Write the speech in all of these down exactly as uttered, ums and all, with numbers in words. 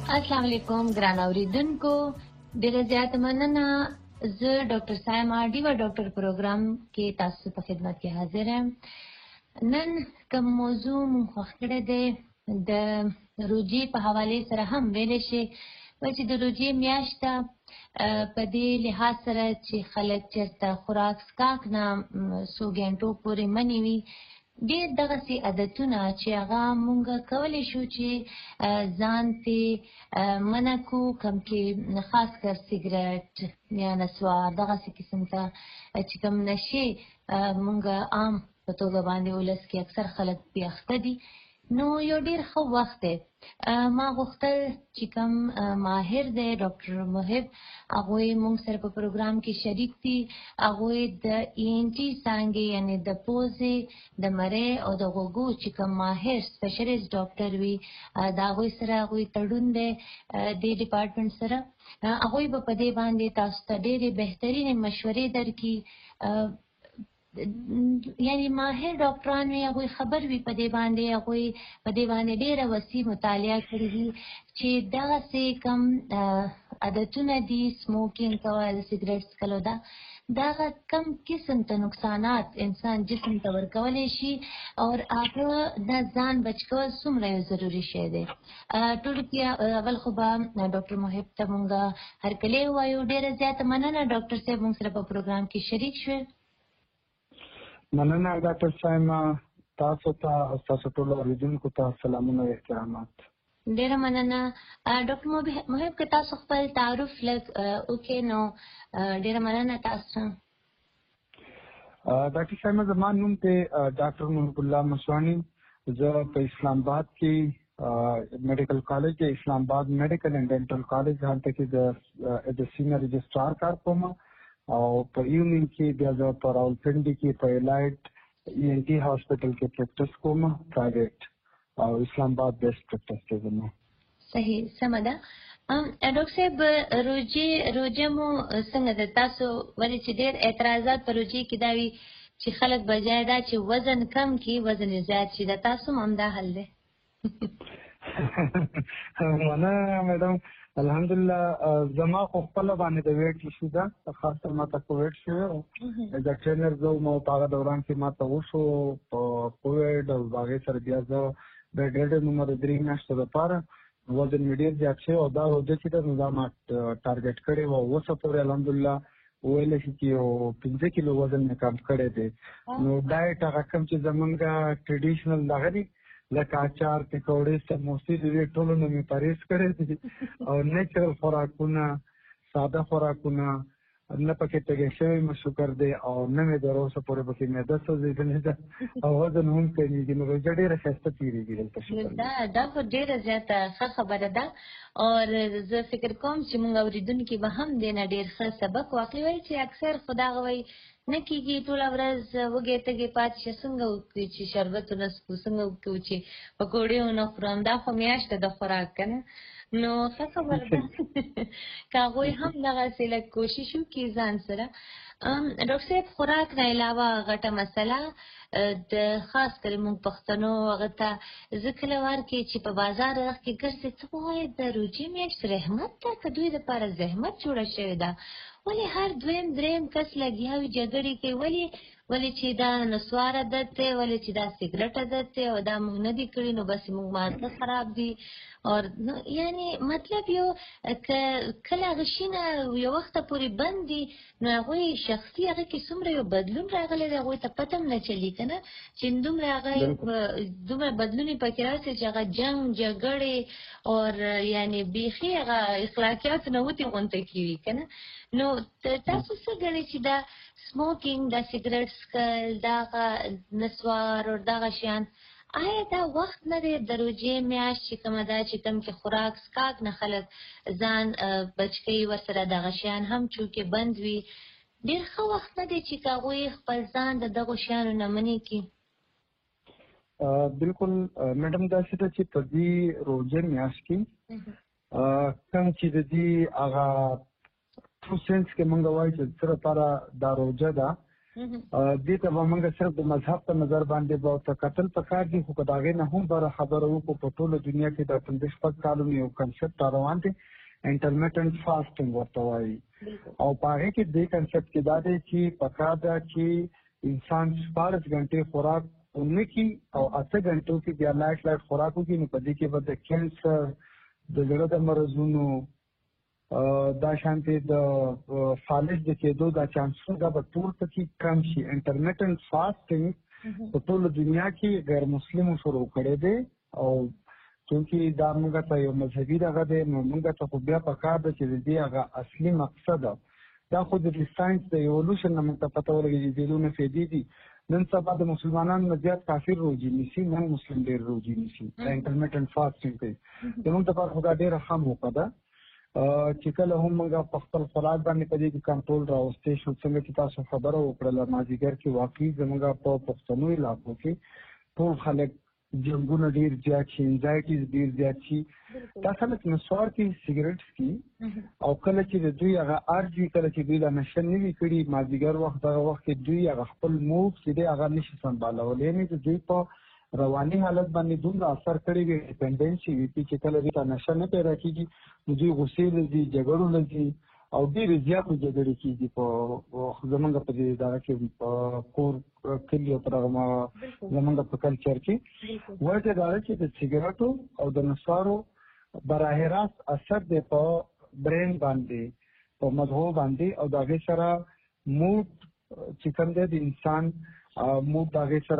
السلام علیکم ګران اوریدونکو، ډېر زیات مننه. زه ډاکټر سایما ډیوا ډاکټر پروګرام کې تاسو په خدمت کې حاضر یم. نن کوم موضوع مونږ خوښ کړی دی د روژې په حوالې سره هم ویلی شي چې د روژې میاشت ده، په دې لحاظ سره چې خلک چېرته خوراک څښاک نه څو ګنټو پورې منې وي، ډېر دغسې عادتونه چې هغه مونږ کولی شو چې ځان ترې منع کړو، کوم کې خاص کر سګرټ یا نسوار دغسې قسم ته چې کوم نشې مونږ عام په توګه باندې ولس کې اکثر خلک پرې اخته دي. نو یو ډېر ښه وخت دی. ما غوښتل چې کوم ماهر دی ډاکټر محب، هغوی مونږ سره په پروګرام کې شریک دي. هغوی د ای این ټي څانګې یعنې د پوزې د مرۍ او د غوږو چې کوم ماهر سپیشلیست ډاکټر وي، د هغوی سره هغوی تړون دی دې ډپارټمنټ سره. هغوی به په دې باندې تاسو ته ډېرې بهترینې مشورې درکړي. یعنې ماهر ډاکټران وي، هغوی خبر وي په دې باندې، هغوی په دې باندې ډېره وسیع مطالعه کړې وي چې دغسې کوم عادتونه دي، سموکینګ کول، سګرټ څښلو، دا دغه کم قسم ته نقصانات انسان جسم ته ورکولی شي او هغه د ځان بچ کول څومره یو ضروري شی دی. ټولو کې اول خو به ډاکټر محب ته مونږ هرکلی ووایو. ډېره زیاته مننه ډاکټر صاحب مونږ سره په پروګرام کې شریک شوې. مننه ډاکټر سایما، تاسو ته او تاسو ټولو اوریدونکو ته سلامونه او احترامات. ډېره مننه. ډاکټر محب که تاسو خپل تعارف لږ وکړئ نو ډېره مننه تاسو. ډاکټر سایما، زما نوم دی ډاکټر محب الله مسواني. زه په اسلام آباد کې میډیکل کالج کې اسلام آباد میډیکل اینډ ډینټل کالج هلته کې د سینیر رجسټرار کار کوم او په ایونینګ کې بیا زه په راولپنډي کې په الایټ ای این ټي هاسپټل کې پریکټس کوم، پرایویټ او اسلام آباد بیسټ پریکټس کې زما. صحیح، سمه ده. ډاکټر صاحب، روژې روژه مو څنګه ده؟ تاسو ولې چې ډېر اعتراضات په روژې کې دا وي چې خلک بجای دا چې وزن کم کړي وزن یې زیات شي، دا تاسو هم همدا حل دی؟ مننه میډم. الحمدلله زما خو خپله باندې د ویټ ایشو ده، خاصه ما ته کوویډ شوی و. د ټرینر زه وم او په هغه دوران کې ما ته وشو په کوویډ او هغې سره بیا زه د ډېر عمر درې میاشتو لپاره وزن مې ډېر زیات شوی او دا روژه چې ده نو دا ما ټارګېټ کړې وه. اوسه پورې الحمدلله ویلی شي چې یو پنځه کیلو وزن مې کم کړی دی. نو ډایټ هغه کوم چې زمونږ ټریډیشنل دغه دي لکه اچار، پکوړې، سموسې، د دې ټولو نه مې پرهیز کړی دی او نیچرل خوراکونه، ساده خوراکونه، نه پکې تږی شوی مې شکر دی او نه مې تر اوسه پورې پکې معده سوځېدلې ده او وزن هم کمیږي. نو روژه ډېره ښایسته تېرېږي دلته. دا دا خو ډېره زیاته ښه خبره ده او زه فکر کوم چې موږ اورېدونکي به هم دې نه ډېر ښه سبق واخلي. وایي چې اکثر خو دغه وایي نه کېږي ټوله ورځ وږی تږی پاتې شه، څنګه وکړو چې شربت ونه څښو، څنګه وکړو چې پکوړې ونه خورم، دا خو میاشت ده د خوراک که نه. نو ښه خبره ده که هغوی هم دغسې لږ کوشش وکړي ځان سره. ډاکټر صاحب، خوراک نه علاوه غټه مسله د خاص کر موږ پښتنو هغه ته زه کله وار کې چې په بازار کې ګرځې څه وایي د روژې میاشت رحمت ده که دوی دپاره زحمت جوړه شوې ده؟ ولې هر دویم دریم کس لګیا وي جګړې کوي؟ ولې ولې چې دا نسوار عادت دی، ولې چې دا سګرټ عادت دی او دا موږ نه دي کړي نو بس موږ ماغزه خراب دي. اور یعنې مطلب یو که کله هغه شي نه یو وخته پورې بند دي نو هغوی شخصي هغه کې څومره یو بدلون راغلی دی هغوی ته پته هم نه چلي که نه، چې دومره هغه دومره بدلون یې پکې راسي چې هغه جنګ جګړې اور یعنې بیخي هغه اخلاقیاتو نه وتې غونته کېږي که نه. نو تاسو څه ګڼئ چې دا سموکینګ، دا سګرټ څښل، دغه نسوار او دغه شیان، آیا دا وخت نه دی د روژې میاشت چې کومه ده چې کوم کې خوراک څښاک نه خلک ځان بچ کوي، ورسره دغه شیان هم چونکې بند وي، ډېر ښه وخت نه دی چې که هغوی خپل ځان د دغو شیانو نه منې کړي؟ بلکل میډم، داسې ده چې په دې روژې میاشت کې کوم چې د دې هغه ټرو سینس کې مونږ وایو چې څه لپاره دا روژه ده دې ته به موږ صرف د مذهب په نظر باندې به ورته کتل پکار دي، خو که د هغې نه هم بره خبره وکړو په ټوله دنیا کې د پنځه شپږ کالونو یو کنسپټ را روان دی انټرمیټنټ فاسټینګ ورته وایي. او په هغې کې دې کنسپټ کې دا دی چې پکار ده چې انسان شپاړس غنټې خوراک ونه کړي او اته غنټو کې بیا لایټ لایټ خوراک وکړي، نو په دې کې به د کینسر، د زړه د مرضونو، دا شانتې د فالج د کېدو دا چانسونه دا به ټول پکې کم شي. انټرمیټنټ فاسټینګ په ټوله دنیا کې غیر مسلمو شروع کړی دی، او چونکې دا موږ ته یو مذهبي دغه دی، نو موږ ته خو بیا پکار ده چې د دې هغه اصلي مقصد دا خو د ساینس د ایولوشن نه موږ ته پته ولګي چې دېلونه فایدې دي. نن سبا د مسلمانانو نه زیات کافر روزي نیسي، نن مسلم ډېر روزي نیسي انټرمیټنټ فاسټینګ کوي. زموږ دپاره خو دا ډېره ښه موقع ده چې کله هم موږ په خپل خوراک باندې په دې کې کنټرول راوستی شو. څنګه چې تاسو خبره وکړله مازدیګر کې، واقعي زموږ په پښتنو علاقو کې ټول خلک جنګونه ډېر زیات شي، انزایټیز ډېر زیات شي. دا خلک نسوار کوي، سګرټ څښي، او کله چې د دوی هغه ارج وي، کله چې دوی دا نشه نه وي کړي مازدیګر وخت، دغه وخت کې دوی هغه خپل موډ چې دی هغه نشي سنبالولی، یعنې د دوی په رواني حالت باندې دومره اثر کړی وي، ډیپنډنسي وي چې کله دوی ته نشه نه پیدا کېږي نو دوی غوسې له ځي، جګړو له ځي، او ډېرې زیاتې جګړې کېږي په زمونږ په دې دغه کې په کور کلي او په دغه زمونږ په کلچر کې. وجه دا ده چې د سګرټو او د نسوارو براه راست اثر دی په برین باندې، په مغزو باندې، او د هغې سره موډ چې کوم دی د انسان موډ د هغې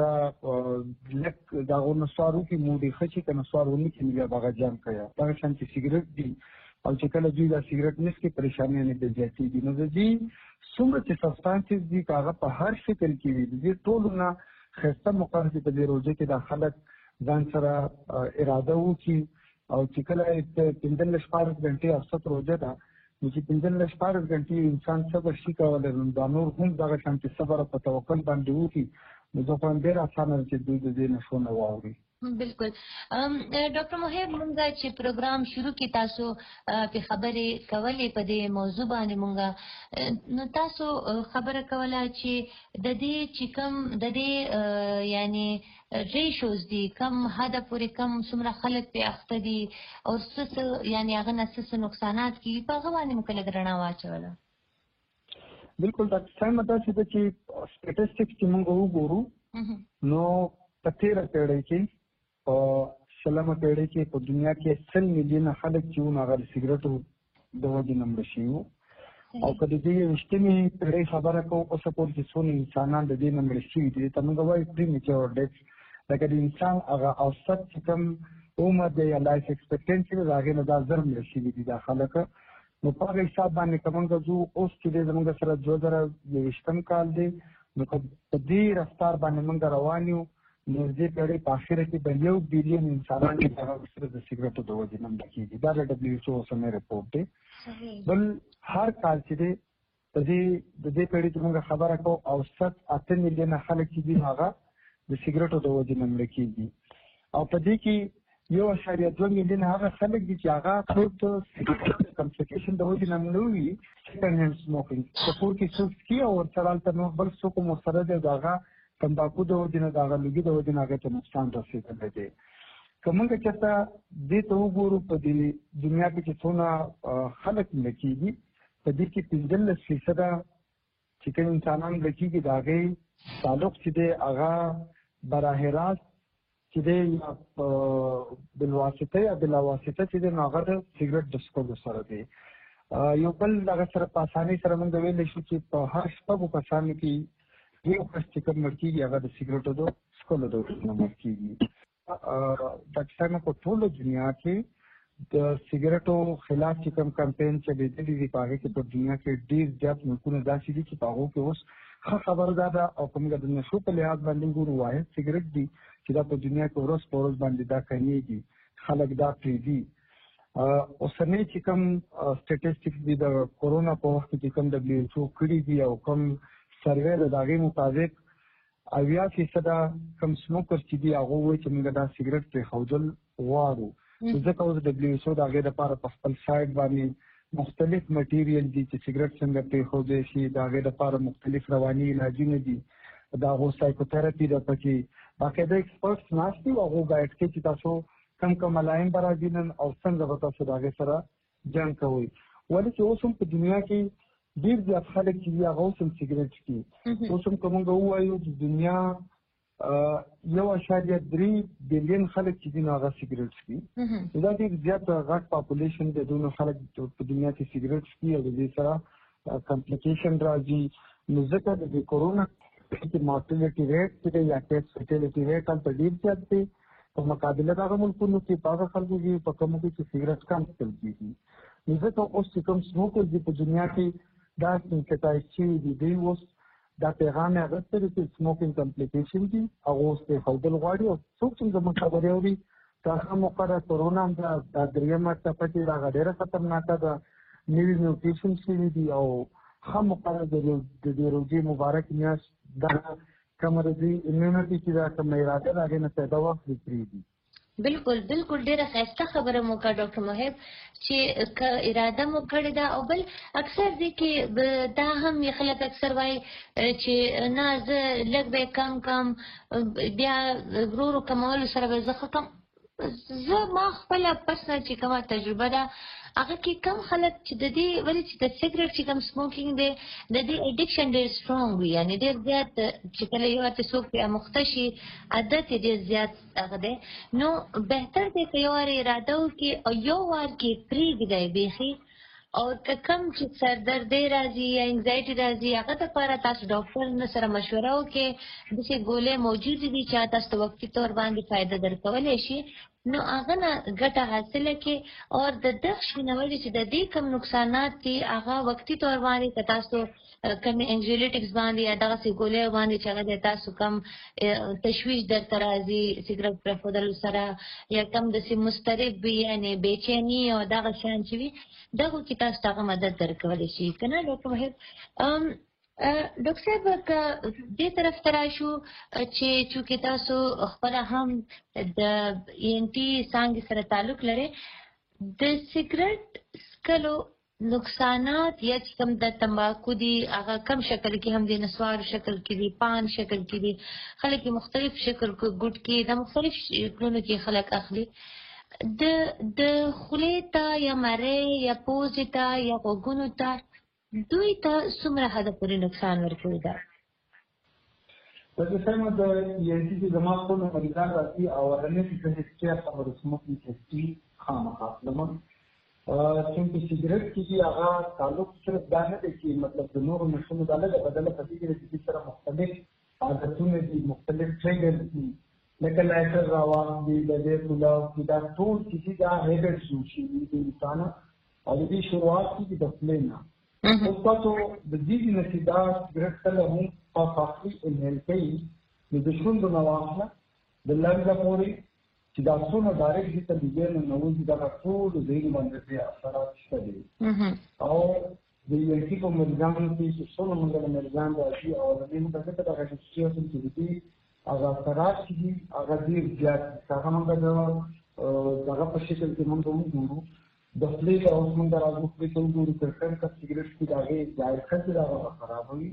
سره لږ د هغو نسوارو کې موډ یې ښه شي، که نسوار ونه کړي نو بیا به هغه جام کوي. دغه شان چې سګرټ دي، او چې کله دوی دا سګرټ نڅکي پریشانیانې د زیاتېږي، نو د دې څومره چې سبسټانسز دي که هغه په هر شکل کې وي، د دې ټولو نه ښایسته موقع ده چې په دې روژه کې دا خلک ځان سره اراده وکړي، او چې کله پنځلس شپاړس غنټې اوسط روژه ده، نو چې پنځلس شپاړس غنټې انسان صبر شي کولی، نو دا نور هم دغه شان چې صبر په توکل باندې وکړي، نو زه خو هم ډېر اسانه ده چې دوی د دې نشو نه واوري. بالکل. ډاکټر محب، مونږ چې پروګرام شروع کې تاسو په خبرې کولې په دې موضوع باندې، مونږ نو تاسو خبره کوله چې د دې چې کوم د دې یعنی ریشوز دي، کم حده پورې کم څومره خلک پې اخته دي، او څه څه یعنی هغه نه څه څه نقصانات کېږي، په هغه باندې مو لږ رڼا واچوله. بالکل ډاکټر صاحب، داسې ده چې سټیټسټکس چې مونږ وګورو نو په تېره پېړۍ کې، په شلمه پېړۍ کې په دنیا کې سل میلیونه خلک چې وو هغه د سګرټو د وجې نه مړه شوي وو. او که د دې یویشتمې پېړۍ خبره کوو، اوسه پورې چې څونه انسانان د دې نه مړه شوي دي، ته موږ وایو پریمیچور ډیث. لکه د انسان هغه اوسط چې کوم عمر دی یا لایف ایکسپیکټنسي ده، د هغې نه دا زر مړه شوي دي دا خلک. نو په هغه حساب باندې که موږ ځو، اوس چې دی زموږ سره دوه زره یویشتم کال دی، نو که په دې رفتار باندې موږ روان یو، نو دې پېړۍ په اخره کې به یو بیلیون انسانان چې هغه صرف د سګرټو د وجې نه مړه کېږي. دا د ډبلیو ایچ او اوسنی رپورټ دی. بل هر کال چې دی په دې د دې پېړۍ کې موږ خبره کوو، اوسط اته میلیونه خلک چې دي هغه د سګرټو د وجې نه مړه کېږي. او په دې کې یو اعشاریه دوه میلیونه هغه خلک دي چې هغه ټول د سګرټو د کنسنټریشن د وجې نه مړه وي، سیکنډ هینډ سموکینګ، په کور کې څوک څکي او ورسره هلته نور بل څوک هم ورسره دی، د هغه تمباکو د وجې نه، د هغه لوګي د وجې نه هغې ته نقصان رسېدلی دی. که موږ چېرته دې ته وګورو، په دې دنیا کې چې څونه خلک مړه کېږي، په دې کې پنځلس فیصده چې کوم انسانان مړه کېږي، د هغې تعلق چې دی هغه براه راست چې دی یا بالواسطه یا بلاواسطه چې دی، نو هغه د سګرټ د څښلو سره دی. یو بل دغه سره په اسانۍ سره موږ ویلی شو چې په هر شپږو کسانو کې یو کس چې کوم مړ کېږي هغه د سګرټو د څښلو د وجې نه مړ کېږي. ډاکټر صاحب، په ټوله دنیا کې د سګرټو خلاف چې کوم کمپین چلېدلی دي، په هغې کې په دنیا کې ډېر زیات ملکونه داسې دي چې په هغو کې اوس ښه خبره دا ده. او که موږ د نشو په لحاظ باندې ګورو، واحد سګرټ دی چې دا په دنیا کې ورځ په ورځ باندې دا کمیږي، خلک دا پرېږدي. اوسنی چې کوم سټیټسټکس دي د کورونا په وخت کې چې کوم ډبلیو ایچ او کړي دي، او کوم سروې د هغې مطابق اویا فیصده کم سموکر چې دي هغه وایي چې موږ دا سګرټ پرېښودل غواړو. ځکه اوس ډبلیو ایچ او د هغې لپاره په خپل سایټ باندې مختلف مټیریل دي چې سیګریټ څنګه پرېښودی شي، د هغې دپاره مختلف رواني علاجونه دي، د هغو سایکوتراپي ده پکې، باقاعده ایکسپرټس ناست دي او هغو ګایډ کوي چې تاسو کم کم ملایم به راځي نن او څنګه به تاسو د هغې سره جنګ کوئ. ولې چې اوس هم په دنیا کې ډېر زیات خلک چې دي هغه اوس هم سیګریټ څښي. اوس هم که موږ ووایو چې دنیا یو اشاریه درې بلین خلک چې دي نو هغه سیګریټ څښي. دا ډېر زیات غټ پاپولیشن دی، دونه خلک په دنیا کې سیګریټ څښي او د دې سره کمپلیکیشن راځي. نو ځکه د دې کورونا کې مارټیلیټي ریټ چې دی یا کیس فیټیلیټي ریټ هلته ډېر زیات دی په مقابله د هغه ملکونو کې، په هغه خلکو کې په کومو کې چې سیګریټ کم څښل کېږي. نو ځکه اوس چې کوم سموکرز دي په دنیا کې دا سینکټایز شوي دي، دوی اوس دا پیغام یې اخیستی دی چې سموکینګ کمپلیکیشن دي، هغه اوس پرېښودل غواړي. او څوک چې زموږ خبرې اوري که هغه موقع ده کورونا هم ده، دا درېیمه څپه چې ده هغه ډېره خطرناکه ده، نوي میوټیشن شوي دي او ښه موقع ده د دې روژې مبارک میاشت دا کومه د دوی امیونټي چې ده کومه اراده ده هغې نه پیدا واخلي پرېږدي. بالکل بالکل ډیره ښایسته خبره مو کړه ډاکټر محب چې که اراده مو کړې ده. او بل اکثر دی کې دا هم خلک اکثر وایي چې نه زه لږ به کم کم بیا ورو ورو کمولو سره به زه ښه کم. زه ما خپله پرسنل چې کومه تجربه ده هغه کې کم خلک چې د دې ولې چې د سیګریټ چې کوم سموکینګ دی د دې اډکشن ډېر سټرونګ وي، یعنې ډېر زیات چې کله یو ورته څوک پرې اموخته شي عادت یې ډېر زیات هغه دی. نو بهتر دی که یو وار اراده وکړي او یو وار کې پرېږدی بیخي. او که کم چې سردردي راځي یا انزایټي راځي هغه دپاره تاسو ډاکټر سره مشوره وکړئ. داسې ګولۍ موجودې دي چې تاسو ته وقتي طور باندې فایده درکولی شي، نو هغه نه ګټه حاصله کړئ. او د دغه شي نه ولې چې د دې کم نقصانات دي هغه وقتي طور باندې که تاسو کم انزیولیټکس باندې یا دغسې ګولۍ باندې چې هغه د تاسو کم تشویش درته راځي سیګریټ پرېښودلو سره یا کم داسې مضطرب وي یعنې بېچیني او دغه شیان چې وي دغو کې تاسو ته هغه مدد درکولی شي که نه ډاکټر محب. ډاکټر صاحب که دې طرف ته راشو چې چونکې تاسو خپله هم د ای ان ټي څانګې سره تعلق لرئ، د سیګریټ څښلو نقصانات یا چې کوم د تمباکو دي هغه کم شکل کې هم دي، نسوار شکل کې دي، پان شکل کې دي، خلک یې مختلف شکل کې ګوټکې د مختلف شکلونو کې خلک اخلي. د د خولې ته یا مرۍ یا پوزې ته یا غوږونو ته دوی ته څومره حده پورې نقصان ورکوي ده؟ په سمه د ای ان ټي چې زما خپل مریضان راځي اولنۍ چې هیڅ خبره سموکینګ ټیسټي خامخا اخلم. چونکې سیګریټ کې چې هغه تعلق صرف دا نه دی چې مطلب د نورو نښونو دا نه ده، بدله په دې کې د دې سره مختلف عادتونه دي، مختلف ټریګرز دي، لکه لایټر راواخلي، د دې کلاو کې دا ټول چې دا هیبټس جوړ شوي دي د انسان او د دې شروعات کېږي د خولې نه. اوس تاسو د دې نه چې دا سیګریټ کله هم پاک اخلي انهیل کوي نو د شونډو نه واخله د لنګه پورې چې دا څونه ډایرکټ دې ته لیدې نه نوځي دغه ټول ذهن باندې پرې اثرات شته دي. او د ای ان ټي په مریضانو کې چې څومره موږ له مریضان راځي او د دې موږ ځکه دغه سیچویشن چې دي هغه اثرات چې دي هغه ډېر زیات دي. هغه موږ د دغه په شکل کې موږ وګورو د خولې ته اوس موږ راځو خولې ته وګورو تر کوم کس سیګریټ کې د هغې ذایقه چې د هغه خرابوي،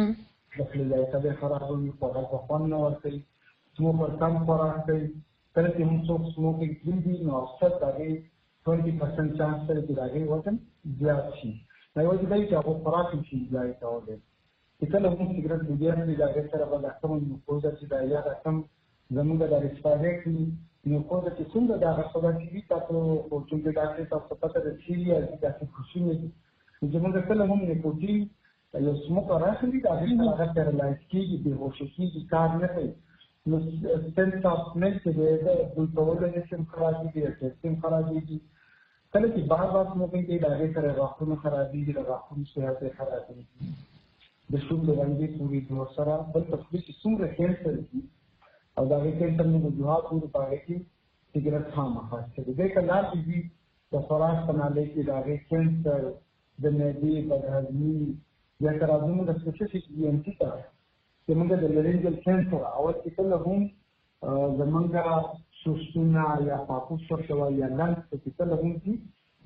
د خولې ذایقه به خرابوي، خوراک به خوند نه ورکوي، سموک ورکم خوراک کوي. کله چې هم څوک سموکینګ پرېږدي نو اکثر د هغې ټوینټي پرسنټ چانس دی چې د هغې وزن زیات شي. دا یوازې دا وي چې هغه خوراک هم شي ضایع کولی. چې کله هم سیګریټ لګیا کړي د هغې سره به دا کومه نوکوزه چې دا یا دا کوم زموږ د ایکسپایرډ کړي نوکوزه چې څومره د هغه خوراکي تاسو خو چونکې ډاکټر تاسو پته ده چې یا داسې خوشونه دي نو زموږ کله هم نیکوټین یو سموکر راخلي د هغې سره هغه پیرالایز کېږي، بېهوشه کېږي، کار نه کوي. نو سنس اف سمیل چې دی د بوی کولو سیستم خرابېږي، د سیستم خرابېږي. کله چې بار بار سموکینګ کوي د هغې سره غاښونه خرابېږي، د غاښونو صحت یې خرابېږي، د شونډو رنګې پورې دي ورسره. بل په خولې کې څومره کینسر دي او د هغې کینسر نه وجوهات ګورو په هغې کې سیګریټ خامخا څښي. دې که لاندې وي د خوراک په نالۍ کې د هغې کینسر، د معدې بدهضمي یا که راځو موږ سپیسیفیک ای ان ټي ته چې موږ د لرینجل کینسر اول چې کله هم زمونږ سوستونه یا پاپوس ورته وایي یا لنګس چې کله هم دي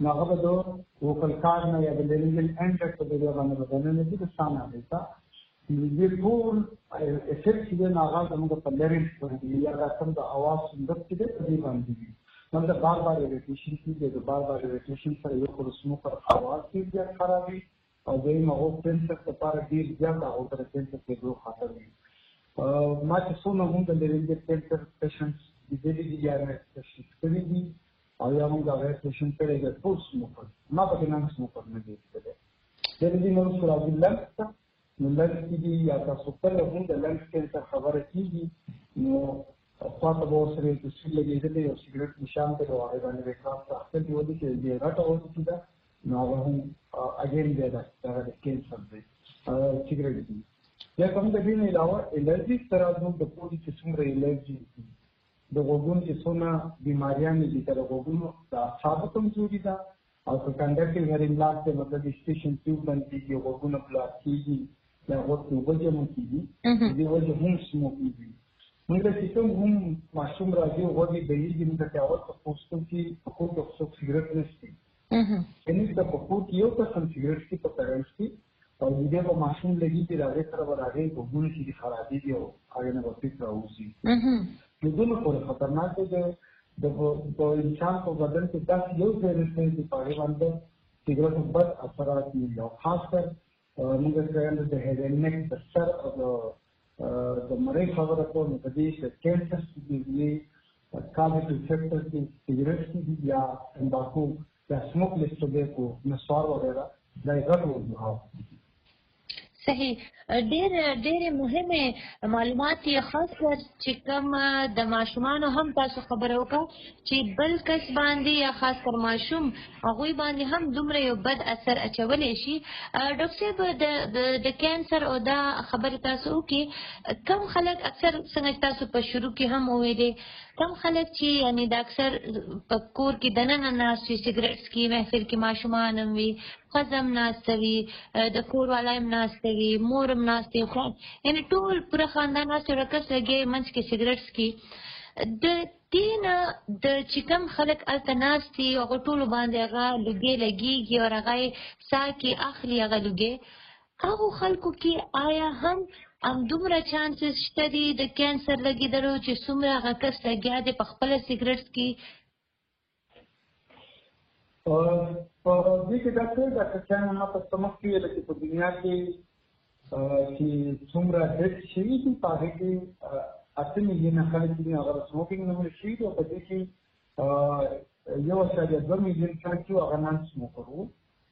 نو هغه به د وکل کار نه یا د لیګل انټر په دې باندې بدلنه دي د ثانه دی تا دې ټول افیکټ دې نه هغه زموږ په لری باندې یا د کوم د اواز صندوق کې دې باندې نو دا بار بار ریپیټیشن کیږي د بار بار ریپیټیشن سره یو خرسمو پر اواز کې ډېر خرابي او دې مغو کینسر لپاره ډېر زیات او تر کینسر کې دوه خطر وي ما چې څونه موږ د لیګل کینسر پیشنټس دې دې یا نه څه دي او یا موږ هغه پیشنټ ته د ټول سموکر ما په نام سموکر نه دي څه دې نو سره د لنګ نو لنګ کې یا تاسو په لږ د لنګ کینسر خبره کیږي نو خاطر به سره د سیل لګیدل یو سیګریټ نشان ته راوړی باندې وکړه تاسو ته ودی چې دې راټو اوسې دا نو هغه هم اګین دې دا د کینسر دی سیګریټ دی یا کوم د دې نه علاوه الرجی سره موږ د پوری چې څومره الرجی د غوګونو چې څونه بیماریاں دي تر غوګونو دا ثابت کمزوري ده او کنډکټیو هیرینګ لاس ته مطلب سټیشن ټیوب باندې کې غوګونو بلاک کیږي یا غوګونو وجه مو کیږي دې وجه هم سمو کیږي موږ چې کوم هم ماشوم راځي غوږی د یوې د تاوت په پوسټو کې په کوم څه سیګریټ نشته یعنی دا په کوم یو څه سیګریټ کې په ترنس کې او دې په ماشوم لګي چې راځي تر ورغې غوګونو کې خرابې دي او هغه نه وځي راوځي نو دغه پر خطرناک دی د په انسان په بدن کې تاسو یو ځای نه دی په اړه باندې سیګریټ په اثرات دي او خاص کر موږ څنګه د هډنیک د سر او د مړی خبره کوو نو د دې چې کینسر دي کاربون افیکټر دي سیګریټ دي یا تمباکو یا سموک لیس ټوبیکو نسوار وغیرہ دا یې غوړو صحیح ډېر ډېر مهمه معلومات یې خاص کر چې کوم د ماشومان هم تاسو خبرو وکړه چې بل کس باندې یا خاص کر ماشوم هغه باندې هم دومره یو بد اثر اچولې شي ډاکټر صاحب د د کینسر او دا خبره تاسو کې کم خلک اکثر څنګه تاسو په شروع کې هم ویلې کم خلک چې یعنی د اکثر په کور کې دننه ناس چې سیګریټ کې محفل کې ماشومان هم وي خزم ناستوي د کور والایم ناستوي مورم ناستي خو یعنی ټول پوره خاندان ناستي رکس لګي منځ کې سیګریټس کې د دین د چې کوم خلک الته ناستي او ټول باندې هغه لګي لګيږي او هغه ساکي اخلي هغه لګي هغه خلکو کې آیا هم ام دومره چانسز شته دي د کینسر لګیدلو چې څومره هغه کس لګیا دی په خپل سیګریټس کې په دې کې دا څه دا چې ما په سمک کې ویل چې په دنیا کې چې څومره ډېر شي چې په هغه کې اته میلیونه خلک دي هغه سموکینګ نه شي او په دې کې یو څه د دوه میلیون خلک چې هغه نن سموکر وو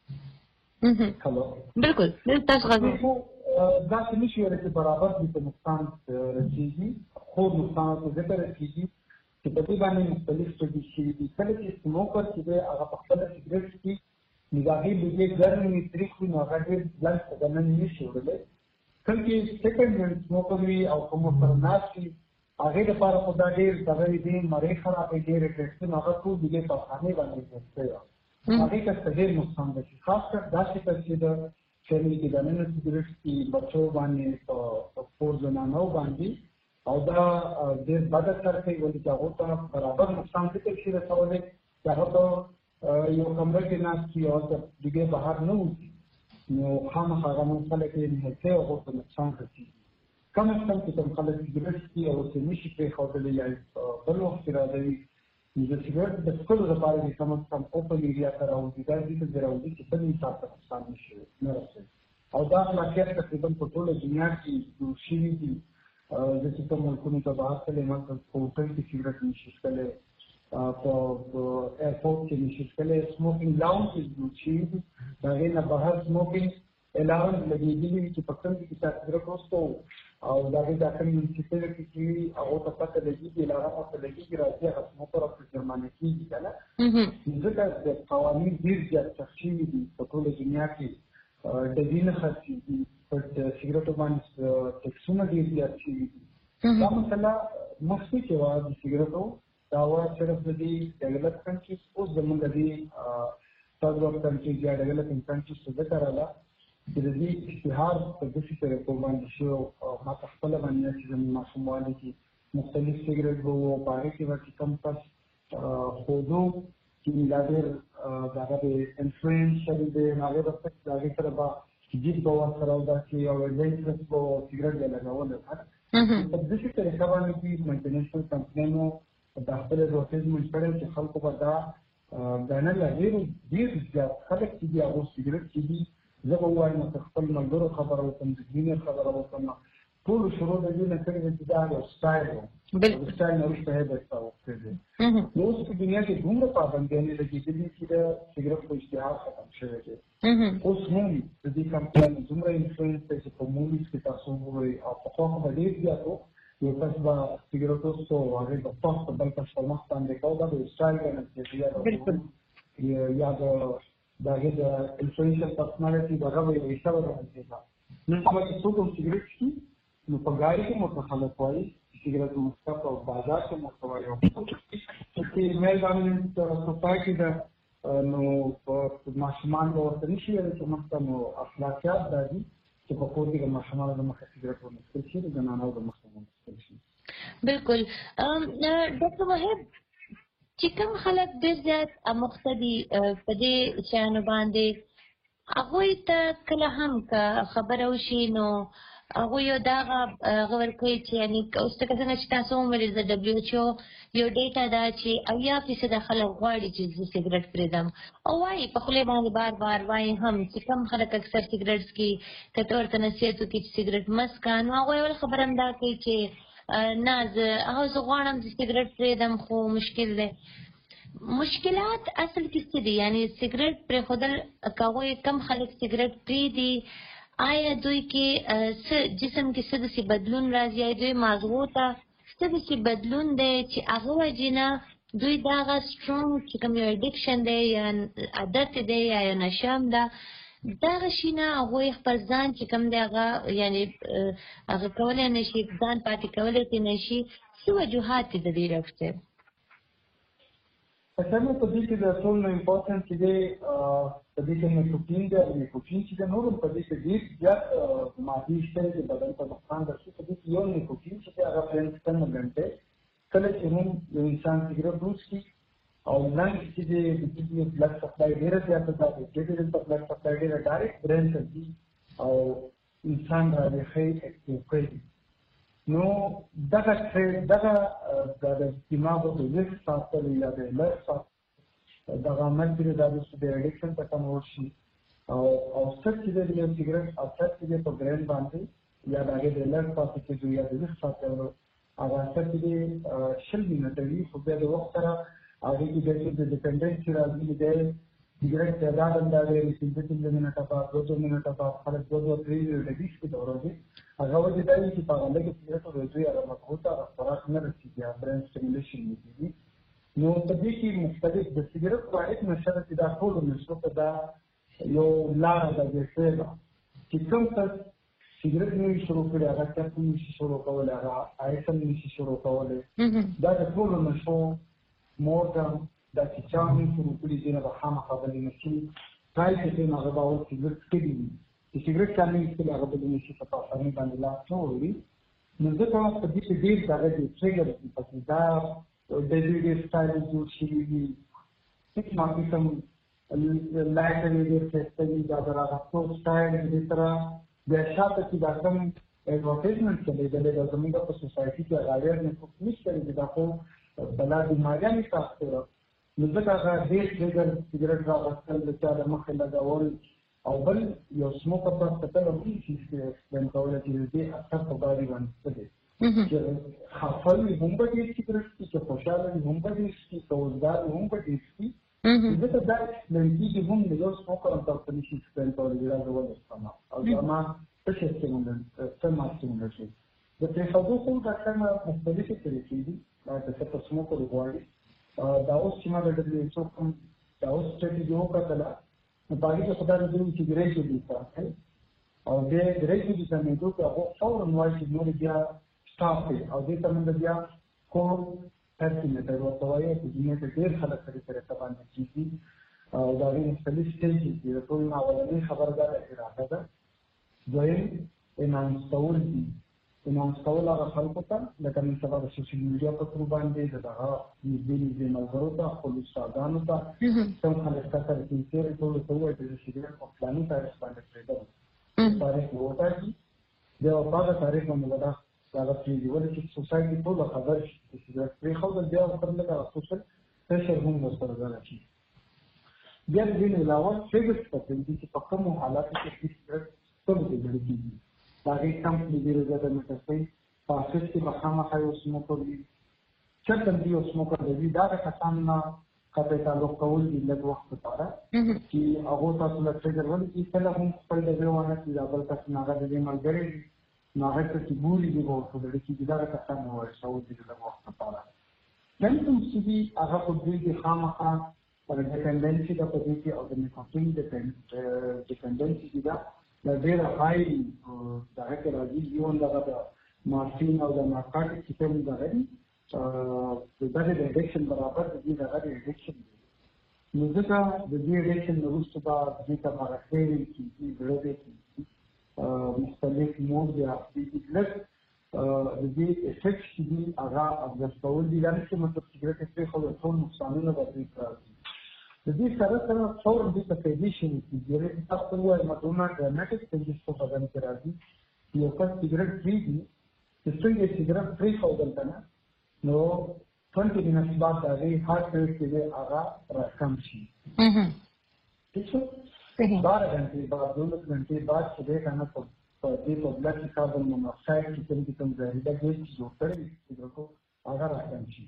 هلو بالکل تاسو غواړئ دا چې نشي ورته برابر دي په نقصان رسیږي خو نقصان ته ذکر رسیږي چې په دې باندې مختلف څه شي دي کله چې سموکر چې هغه په خپل سیګریټ کې نگاهي لږه ګرمي تریخ نو هغه ډېر بلند بدن نشي ورته کله چې سیکنډ هند سموکر وي او کوم فرناسي هغه لپاره خدای ډېر دغه دې مری خرابې ډېر کېږي نو هغه ټول دې په خانه باندې ځي هغه کې ډېر نقصان دي خاص کر داسې چې د شریک د نن سیګریټ کې بچو باندې په فور زنانو باندې او دا ډېر بد اثر کوي ولې چې هغه ته برابر نقصان دي چې رسولې هغه یو کمره کې ناشتي او د دې بهر نه وځي نو خامخا هغه خلک یې نه څه او څه نقصان کوي کوم څه چې کوم خلک سیګریټ کې او څه نشي په خوړلې یا بل وخت راځي د سیګریټ د خپل لپاره چې کوم څه اوپن ایریا ته راوځي دا دې ته راوځي چې بل انسان ته نقصان نشي نه رسي او دا ماکیټ تقریبا په ټوله دنیا کې شي دي د چې کوم ملکونو ته بهر کله ما په هوټل کې سیګریټ نشي کله په ایرپورټ کې نشي کله سموکینګ لاونج کې شي دا نه بهر سموکینګ اعلان لګیږي چې په کوم کې تاسو درکوستو او دا د داخلي منطقې کې چې هغه ته پته لګیږي اعلان او لګیږي راځي هغه مو پر جرمانه کېږي کنه ځکه د قوانين ډیر زیات تفصیل دي په ټول دنیا کې د دین خاصي دي په سیګریټو باندې ټکسونه ډیر زیات شي دا مثلا مخکې چې وا د سیګریټو دا وا صرف د دې ډیولپ کنټریز او زموږ د دې ثird world countries یا ډیولپینګ کنټریز څخه کراله د دې اشتهار په دې سره په باندې شو ما خپل باندې چې زموږ ماشومان کې مختلف سیګریټ وو په هغه کې ورته کم پس خودو چې دا ډېر دغه د انفلوئنشل دی، هغې د افیکټ د هغې سره به جیب به ورسره او داسې یو ایډونچرس به سګرټ به لګولی په داسې طریقه باندې چې ملټینیشنل کمپنیانو دا خپل اډورټایزمنټ کړی چې خلکو به دا ګڼل ډېر ډېر زیات خلک چې دي هغو سګرټ چې دي زه به ووایم که خپل ملګرو خبره وکړم د ځینې خبره وکړم ټولو شروع د دې نه کړې ده چې دا یو سټایل و د سټایل نه وروسته یې درته وکړی دی نو اوس په دنیا کې دومره پابندیانې لګېدلي چې د سګرټ په اشتهار ختم شوی دی اوس هم د دې کمپنیانو دومره انفلوئنس دی چې په موویز کې تاسو وګورئ او پخوا خو به ډېر زیات و یو کس به سګرټ وڅښو او هغې به پخ په بل کس په مخ باندې کوو دا به یو سټایل ګڼل کېده یا د د هغې د انفلوئنشل پرسنالټي د هغه به یو حصه به ګڼل کېده نن سبا چې څوک هم سګرټ څښي نو په ګاډي کې ورته خلک وایي سګرټ مصرف او بازار کې ورته وایي چې میل ډامیننټ سوسایټي ده نو ماشومان به ورته نه شي ویلی چې مخته نو اخلاقیات دا دي چې په کور کې د ماشومانو د مخه سګرټ ونڅکل شي د زنانو د مخه ونڅکل شي. بالکل ډاکټر وهاب چې کوم خلک ډېر زیات اموخته دي په دې شیانو باندې هغوی ته کله هم که خبره وشي نو هغوی یو دا هغه ورکوي چې یعنې اوس لکه څنګه چې تاسو وویل د ډبلیو ایچ او یو ډیټا ده چې اویا فیصده خلک غواړي چې زه سګرټ پرېږدم او وایي په خولې باندې بار بار وایي هم چې کم خلک اکثر سګرټ څښي که ته ورته نصیحت وکړي چې سګرټ مه څښه نو هغوی اول خبره هم دا کوي چې نه زه هغه زه غواړم چې سګرټ پرېږدم خو مشکل دی. مشکلات اصل کې څه دي؟ یعنې سګرټ پرېښودل که هغوی کم خلک سګرټ پرېږدي آیا دوی کې څه جسم کې څه داسې بدلون راځي؟ آیا دوی ماغزو ته څه داسې بدلون دی چې هغه وجې نه دوی دا هغه سټرونګ چې کوم یو اډکشن دی یا عادت دی یا یو نشه هم ده دغه شي نه هغوی خپل ځان چې کوم دی هغه یعنې هغه کولی نه شي ځان پاتې کولی ترې نه شي څه وجوهات دي د دې ډاکټر؟ اصلا په دې کې د ټول نه امپورټنټ چې دی په دې کې نیکوټین دی او نیکوټین چې دی نور په دې کې ډېر زیات مادې شته چې بدن ته نقصان رسوي په دې کې یو نیکوټین چې دی هغه فرینډ څنګه ګڼته کله چې هم یو انسان سګرټ وڅښي او لنګ چې دی د دې بلډ سپلای ډېره زیاته ده د دې د بلډ سپلای ډېره ډایرکټ برین ته ځي او انسان راویښوي اکټیو کوي نو دغه دغه د دماغو د ویښ ساتلو یا د لر ساتلو دغه عمل چې دی دا د اډکشن ته کمول شي او اثر چې دی د یو سګرټ اثر چې دی په برین باندې یا د هغې د لر پاتې کېدو یا د ویښ ساتلو هغه اثر چې دی شل منټه وي خو بیا د وخت سره هغې کې بیا چې د ډیپنډنسي راځي دی سګرټ تعداد اندازې پنځه پنځه منټه بعد دوه دوه منټه بعد خلک دوه دوه درې ډګیز کې د ورځې هغه وجې دا وي چې په هغه لږې سګرټو د دوی هغه مضبوطه هغه خوراک نه رسېږي هغه برین سټیمولیشن نه کېږي نو په دې کې مختلف د سګرټ واحد نشه ده چې دا ټولو نشو ته دا یو لاره ده ځای ده چې کوم کس سګرټ نه وي شروع کړی هغه چرس نه شي شروع کولی هغه آیس هم نه شي شروع کولی دا د ټولو نشو مور ده دا چې چا هم شروع کړي دې نه به خامخا بلې نه شي ټرای کوي نو هغه به اول سګرټ څښلي وي چې سګرټ چا نه وي څښلي هغه بلې نه شي په اسانۍ باندې لاس نه وړي نو ځکه په دې کې ډېر دغه دي ټریګر دي پکې دا ډېر ډېر سټایل جوړ شوي دي هېڅ قسم لایټ یې ډېر ښایسته دي دا د راغښتو سټایل دې سره بیا شاته چې دا کوم ایډورټایزمنټ چلېدلی دا زموږ په سوسایټي کې هغه اویرنس نشته دی دا خو بلا بیماریانې ساخته ده نو ځکه هغه ډېر ټریګر سګرټ راغښتل د چا د مخې لګول او بل یو سموکر ته کتل هم شي ایکسپلین کولی چې د دې اثر په باندې باندې څه دی چې خفه وي هم به ډېر سګرټ څښي چې خوشحاله وي هم به ډېر څښي که وزګار وي هم به ډېر څښي ځکه دا ایکسپلین کېږي هم د یو سموکر هم تاسو نه شي ایکسپلین کولی دا زه ولې څښم او زما څه شی څنګه څه ما څنګه شي د پرېښودو خو ډاکټر نه مختلفې طریقې دي دا څه په سموکر غواړي دا اوس چې ما د ډبلیو ایچ او کوم دا اوس سټډي وکړله نو په هغې کې خو دا د دوی چې ګریجولي ساتل او بیا ګریجولي سمېدو کې هغه فوراً وایي چې نور بیا سټاپ دی او دې ته موږ بیا کور پرسیمیټر ورته وایو چې دنیا کې ډېر خلک په دې طریقه باندې کېږي او د هغې مختلف سټیجز دي د ټول نه اولنۍ خبره دا اراده ده دویم اناونس کول دي اناونس کول هغه خلکو ته لکه نن سبا د سوشل میډیا په تھرو باندې د دغه نږدې نږدې ملګرو ته خپلو استادانو ته کوم خلک تا سره چې تېرې ټولو ته ووایي چې د سګرټ په فلاني تاریخ باندې پرېږدم تاریخ مې وټاکي بیا په هغه تاریخ باندې به دا هغه پرېږدي ولې چې سوسایټي ټوله خبر شي چې سګرټ پرېښودل بیا ورته لږ سوشل پریشر هم ورسره زیاته شي. بیا د دې نه علاوه فزکس ته پرېږدي چې په کومو حالاتو کې سګرټ څنګه پرېږدل کېږي د هغې کمپني ډېره زیاته میټر کوي په افس کې به خامخا یو سموکر وي چېرته هم یو سموکر به وي دا د کسانو نه قطعي تعلق کول دي لږ وخت لپاره چې هغو تاسو له ټریګر ولې چې کله هم خپل ډبې ونه کړي دا بل کس نه هغه د دې ملګری وي نو هغه ته چې ګوري دي به ورته ویل کېږي دغه کسان نه ورسول دي لږ وخت لپاره سیمپټمز چې دي هغه خو دوی د خامخا پر ډیپنډنسي ده په دې کې او د نیکوټین ډیپنډنسي چې ده دا ډېره هاي دغه کې راځي یو دغه د مارفین او د نارکاټیک چې کوم دغه دي د دغه د اډکشن برابر د دې دغه د اډکشن دی نو ځکه د دې اډکشن نه وروسته به دې ته هغه خیل کېږي زړه دی کېږي مختلف موډ دی اخلي لږ د دې افیکټ چې دي هغه ابزرو کول دي دا نه چې مطلب سګرټ یې پرېښودل ټول نقصانونه به پرې راځي د دې سره سره فوراً دې ته پیدا شي چې تاسو وایي مدونه ډراماټیک چینجز په بدن کې راځي یو کس سګرټ پرېږدي چې څنګه یې سګرټ پرېښودل که نه نو ټوینټي منټس بعد د هغې هارټ ریټ چې دی هغه راکم شي ٹھیک شو بارہ घंटे بعد دولس घंटे بعد چې دی که نه په دې په بلډ کې کاربن مونوکساید چې کوم چې کوم زهریله ګیس چې جوړ کړی وي سګرټو هغه راکم شي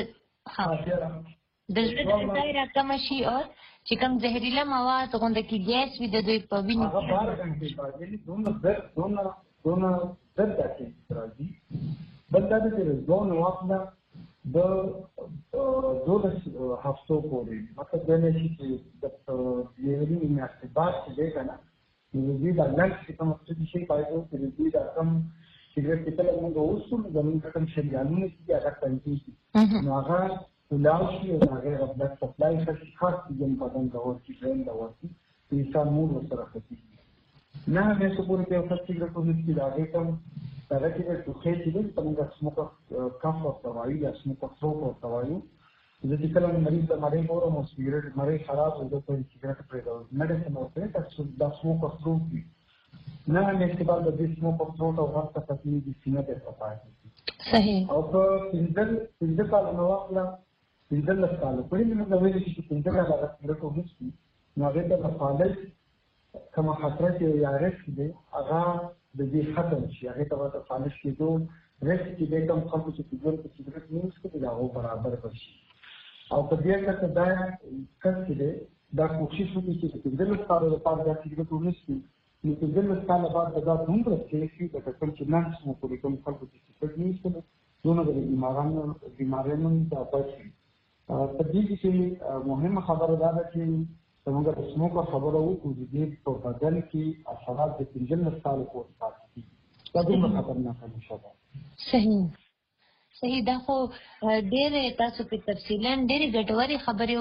د زړه د ځای راکمه شي او چې کوم زهریله مواد غونډه کې ګیس وي د دوی په وینې هغه بارہ घंटे بعد یعنې دونه زر دونه دونه زر داسې راځي بل دا ده چې ځوان واخله د دولس هفتو پورې مطلب دا نه شي چې د یوې میاشتې بعد چې دی که نه نو د دوی دا لنډ چې کوم څه شي پایدو چې د دوی دا کم سګرټ چې کله مونږ وڅښو نو زمونږ کوم شریانونه چې دي هغه تنظیم شي نو هغه ولاړ شي او د هغې هغه بلډ سپلای ښه شي خاص سیزن بدن ته ورشي برین ته ورشي د انسان موډ ورسره ښه کېږي نه همیشه پورې که یو کس سګرټ ونڅکي د هغې کوم دغه کې د ټوخی چې دی په موږ سموکر کف ورته وایو یا سموکر تھروټ ورته وایو زه چې کله مریض ته مړۍ ګورم او سګرټ مړۍ خراب وي زه ته سګرټ پرېږدم میډیسن ورکوي دا سموکر تھروټ وي نه همیشه بعد د دې سموکر تھروټ او غږ ته تکلیف دي سینه درته پاتې صحیح او په پنځه پنځه کاله نه واخله پنځلس کاله پورې مې موږ ویلي چې پنځه کاله هغه سګرټ ونڅکي نو هغې ته د فالج کومه خطره چې یا رسک دی هغه د دې ختم شي هغې ته به د فالج کېدو رسک چې دی کوم خلکو چې په ژوند کې سګرټ نه وڅښي د هغو برابر به شي او په دې کسه دا کس چې دی دا کوښښ وکړي چې د پنځلس کالو لپاره دا سګرټ ونڅکي نو پنځلس کاله بعد به دا دومره سیف وي لکه کوم چې نن څومره پورې کوم خلکو چې سګرټ نه وڅښي دونه به د بیمارانو بیماریانو څخه بچ وي په دې کې مهمه خبره دا ده چې زموږ د سموکر خبره وکړو چې دې په بدن کې اثرات د پنځلس کالو پورې پاتې کېږي دا دومره خطرناکه نشه ده صحیح صحیح دا خو ډېرې تاسو په تفصیلا ډېرې ګټورې خبرې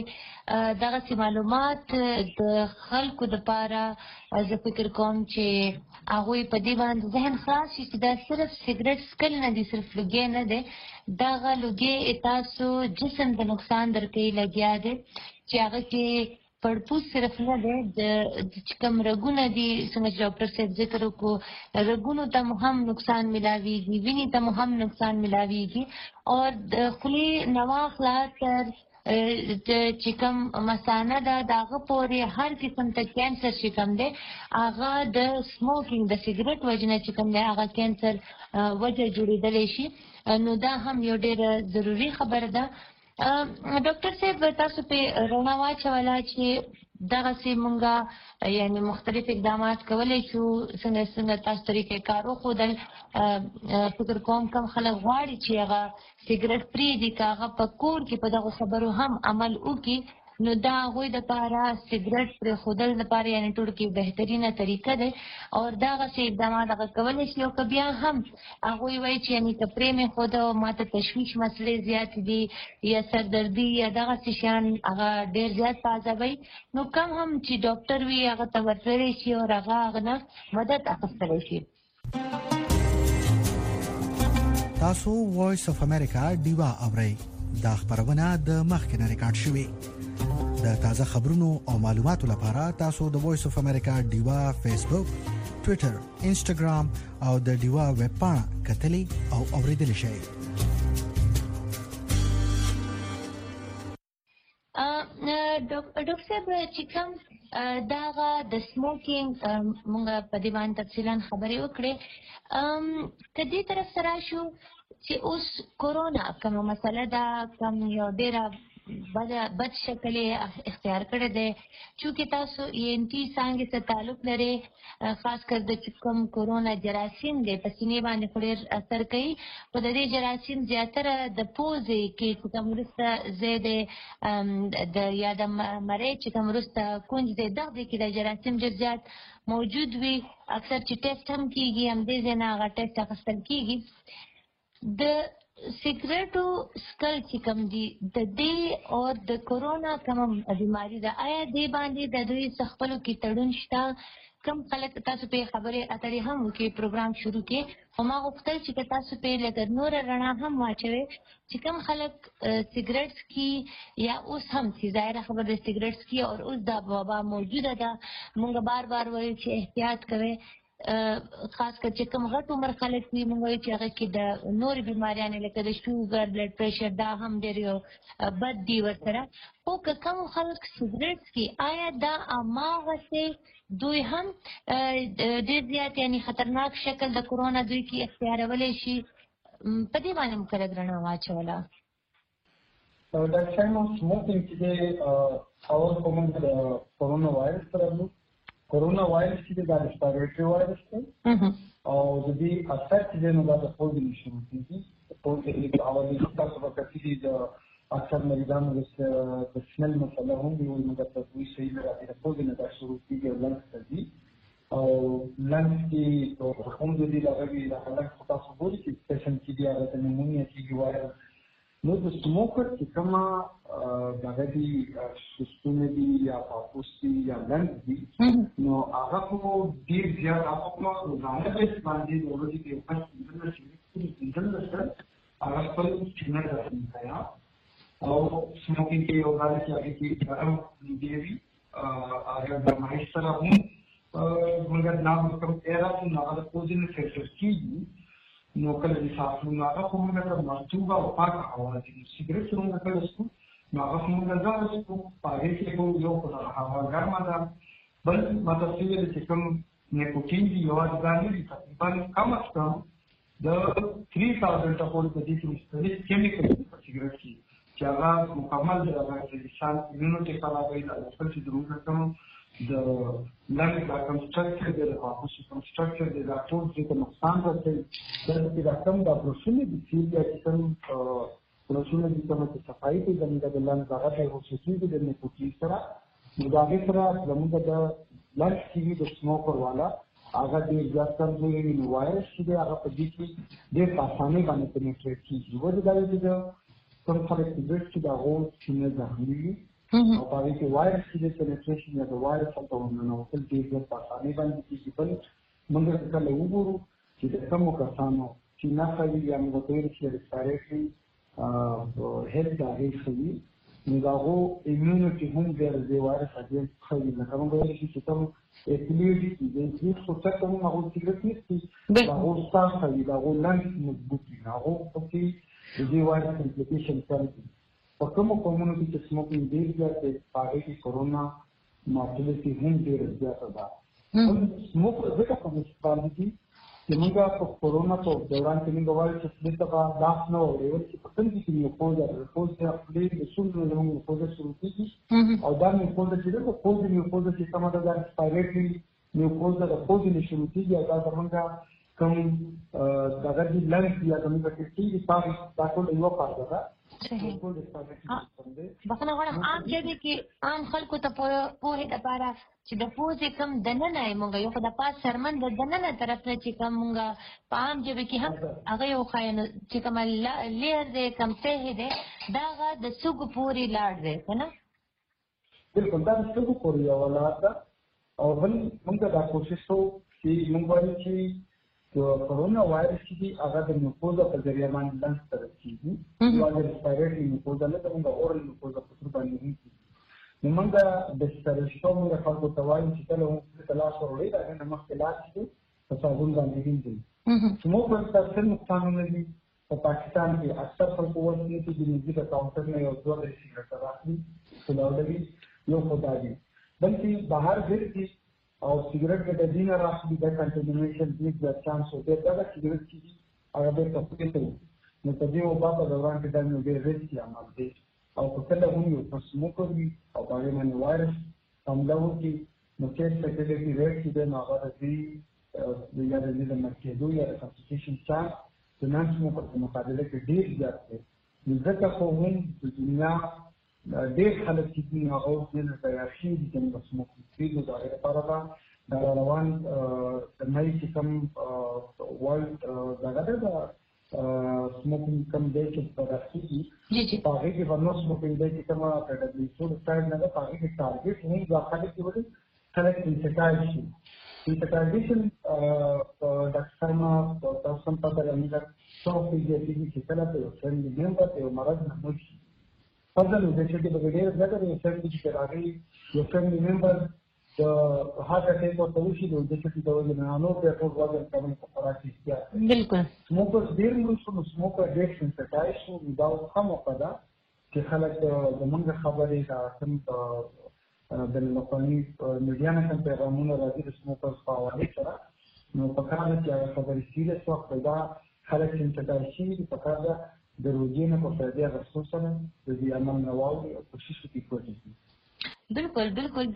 وکړې دغسې معلومات د خلکو دپاره زه فکر کوم چې هغوی په دې باندې ذهن خلاص شي چې دا صرف سګرټ څکل نه دي صرف لوګی نه دی دغه لوګی تاسو جسم د نقصان درکوي لګیا دی چې هغه کې پړپوس صرف نه دی د چې کوم رګونه دي څنګه چې ډاکټر صاحب ذکر وکړو رګونو ته مو هم نقصان ملاویږي وینې ته مو هم نقصان ملاویږي او د خولې نه واخله تر چې کوم مثانه ده د هغه پورې هر قسم ته کینسر چې کوم دی هغه د سموکینګ د سګرټ وجې نه چې کوم دی هغه کینسر وجه جوړېدلی شي نو دا هم یو ډېره ضروري خبره ده ډاکټر صاحب تاسو په رڼا واچوله چې دغسې مونږه یعنې مختلف اقدامات کولی شو څنګه څنګه تاسو طریقې کار وښودل فکر کوم کم خلک غواړي چې هغه سګرټ پرېږدي که هغه په کور کې په دغو خبرو هم عمل وکړي نو دا هغوی دپاره سګرټ پرېښودل دپاره یعنې ټول کې بهترینه طریقه دی او دغسې اقدامات هغه کولی شي او که بیا هم هغوی وایي چې یعنې که پرې مې ښوده او ما ته تشویش مسلې زیاتې دي یا سردردي یا دغسې شیان هغه ډېر زیات په عذابوي نو کم هم چې ډاکټر وي هغه ته ورتللی شي او هغه هغه نه مدد اخیستلی شي تاسو وایس اف امریکا ډیوا اورئ دا خبرونه د مخکنه ریکارډ شوې د تازه خبرونو او معلوماتو لپاره تاسو د وایس اف امریکا ډیوا فیسبوک ټوئیټر انسټاګرام او د ډیوا ویب پاڼه کتلی او اوریدلی شئ ډاکټر صاحب چې کوم داغه د سموکینګ موږ په دې باندې تفصیلا خبرې وکړې کدي طرف سره شو چې اوس کورونا کومه مسله ده کوم یو ډیره بد بد شکل اختیار کړی دی چې تاسو ای ان ټي څنګه سره تعلق لري خاص کر د کوم کورونا جراثیم دی په سینې باندې ډېر اثر کوي په دې جراثیم زیاتره د پوزې کې کوم ورسته زیاده د یاد مری چې کوم ورسته کونج دی دغه کې د جراثیم ډېر زیات موجود وي اکثر چې ټیسټ هم کیږي هم دې نه هغه ټیسټ اخیستل کیږي د سیګریټو سکل چې کوم دي د دې او د کورونا کوم بیماری ده آیا دې باندې د دوی خپلو کې تړون شته کم خلک تاسو په خبره اترې هم کې پروګرام شروع کې او ما غوښتل چې تاسو په لګ نور رڼا هم واچوي چې کم خلک سیګریټس کی یا اوس هم چې ظاهر خبره د سیګریټس کی او اوس دا وبا موجوده ده موږ بار بار وایو چې احتیاط کوئ خاص کر چې کوم غټ عمر خلک وي موږ وایو چې هغه کې د نور بیماریانو لکه د شوګر بلډ پریشر دا هم ډېر یو بد دی ورسره خو که کوم خلک سیګریټس کی آیا دا اماغسې دوی هم ډېر زیات یعنی خطرناک شکل د کورونا دوی کې اختیارولی شي په دې باندې موږ کله ګرانه واچوله دا څنګه سموکینګ چې دی اول کوم د کورونا وایرس سره کورونا وایرس چې د ریسپیریټري وایرس دی او د دې اثر چې نو دا د پوزې شروع کیږي پوزې کې اولي تاسو په کتي د اکثر مریضانو د سمل مسله هم دی نو د تدوی صحیح راځي د پوزې نه دا شروع کیږي او لنګ ته او لنګ کې هم د دې لغوي د حالت تاسو ګورئ چې پیشنټ کې دی هغه د نیمونیا کې وایرس نو د سموکر چې کومه دغه دي سیستم دي یا پاپوسي یا لنګ دي نو هغه په ډیر زیات هغه په ځانګړي بیس باندې د ورځې کې په څیر چې څنګه سره هغه خپل څنګه راځي او سموکینګ کې یو غاړه چې هغه کې ګرم دی وی هغه د مای سره هم موږ نام کوم ایرا چې نو هغه پوزین فیکټر کیږي نو کله چې تاسو نو هغه کومه د مرتوبه او پاک هوا چې سیګریټ څنګه کله څه نو هغه موږ زړه څه پاره کې کوم یو په هوا ګرمه ده بل ماته چې کوم نیکوټین دی یو ځانګړي دي تقریبا کم از کم د تhree thousand ته پورې د دې مستقل کیمیکل په سیګریټ کې چې هغه مکمل د هغه چې شان ایمونټي خرابوي د خپل چې دروغ کوم د لنګ دا کوم سټرکچر د پاپوسي کوم سټرکچر د ټول چې نقصان راځي د دې رقم د پروسینې د سیل چې کوم پروسینې د کوم صفایي د لنګ د لنګ هغه د هوسیږي د نیکوټین سره نو دا به سره زموږ د لنګ کې د سموکر والا هغه د ځات کمزوري نو وایرس چې هغه په دې کې د پاسانه باندې پنیټریټ کیږي ورته دا چې کوم خلک چې دا هو چې نه ځي او پاره کې وایرس چې د پنیټریشن یا د وایرس په توګه نو خپل دې د پاسانه باندې کیږي بل موږ کله وګورو چې د کوم کسانو چې نه کوي یا موږ ته چې ریسپیریټري هیلث دا هیڅوي نو دا هو ایمونټي هم د وایرس اجنټ کوي نو کوم وایي چې کوم اپلیډي د دې څه څه کوم هغه سیګریټ نشي دا هو ستاسو کوي دا هو لنګ مضبوط دی هغه په کې د دې وایرس امپلیکیشن کوي په کوم کومونټي چې سموکینګ ډیر زیات دی پاره کې کورونا مارټیلیټي هم ډیر زیات ده سموک ځکه کوم ستاسو دي چې موږ په کورونا په دوران کې موږ وایو چې د دغه داس نو ورور چې په کوم کې یو پوزا پوزا خپل د څومره نومو پوزا شروع کیږي او دا نو پوزا چې د پوزا نو پوزا چې کومه د سپایریټي نو پوزا د پوزا نو شروع کیږي دا زمونږ کوم دغه د لنګ یا کوم د کیږي تاسو تاسو یو کار ده بخنه غواړم عام ژبې کې عام خلکو ته پوهې لپاره چې د پوزې کوم دننه یې مونږ یو خو د پاس سرمن د دننه طرف نه چې کوم مونږ په عام ژبې کې هم هغه یو ښایي نو چې کومه لیر دی کوم تهې دی دا هغه د سږو پورې لاړ دی که نه بلکل دا د سږو پورې یوه لار ده او بل مونږ دا کوشش کوو چې مونږ وایو چې کورونا وایرس چې هغه د میکوزا په ذریعه باندې لنس ته رسېږي یو د ریسپایریټري میکوزا نه د اورل میکوزا په تر باندې کېږي. نو موږ د سپیرشتو موږ خلکو ته وایو چې کله موږ ته لاس وروړي دا نه مخکې لاس کې په صابون باندې وینځي. نو په تاسو نقصانونه دي په پاکستان کې اکثر خلکو وایي چې د نږدې د کاونټر نه یو دوه درې سیګرټ راخلي څلورلوي یو خدا دي بلکې بهر ګرځي او سیګرټ د دینه راخلي د کنټامینیشن د د چانس او د دا سیګرټ چې هغه به تاسو ته نو په دې او په دوران کې د نو ډېر ریسک عمل دی او په کله هم یو پسموکر وي او هغه باندې وایرس حمله وکړي نو چې څه کې د ریسک د نو هغه دی د یاد د مرکزو یا د کانسټیټیوشن چانس د نن سموکر په مقابله کې ډېر زیات دی. نو ځکه خو هم د دنیا ډېر خلک چې هغه اوس نه تیار شي چې موږ سموکر کړو دا لپاره دا روان د مې چې کوم ورلد دغه د سموکینګ کم دی چې په راځي چې په هغه کې ورنو سموکینګ دی چې کوم په دې ټول سټایل نه په هغه کې ټارګټ نه دا خلک چې وړي خلک انتقال شي انتقالیشن د څرما تاسو هم په دې نه څو پیږي چې کله په فرند ممبر ته مرض نه وشي فضل د چې د بغیر زګر یو فرند چې راغی یو فرند ممبر د هغه ټیپ او توشي د چې د وژن نه نو په ټول وژن کوم په پراخي کې بالکل سموکر ډیر موږ نو سموکر ډیر سنټایز شو دا هم وکړه چې خلک زمونږ خبرې دا سم د لوکالي میډیا نه کوم پیغامونه راځي د سموکر په حواله سره نو په کار کې هغه خبرې سیریس وخت دا خلک سنټایز شي په کار د روزینه په فائدې غوښتل سره د دې عمل نه واوي او کوشش وکړي. بالکل بالکل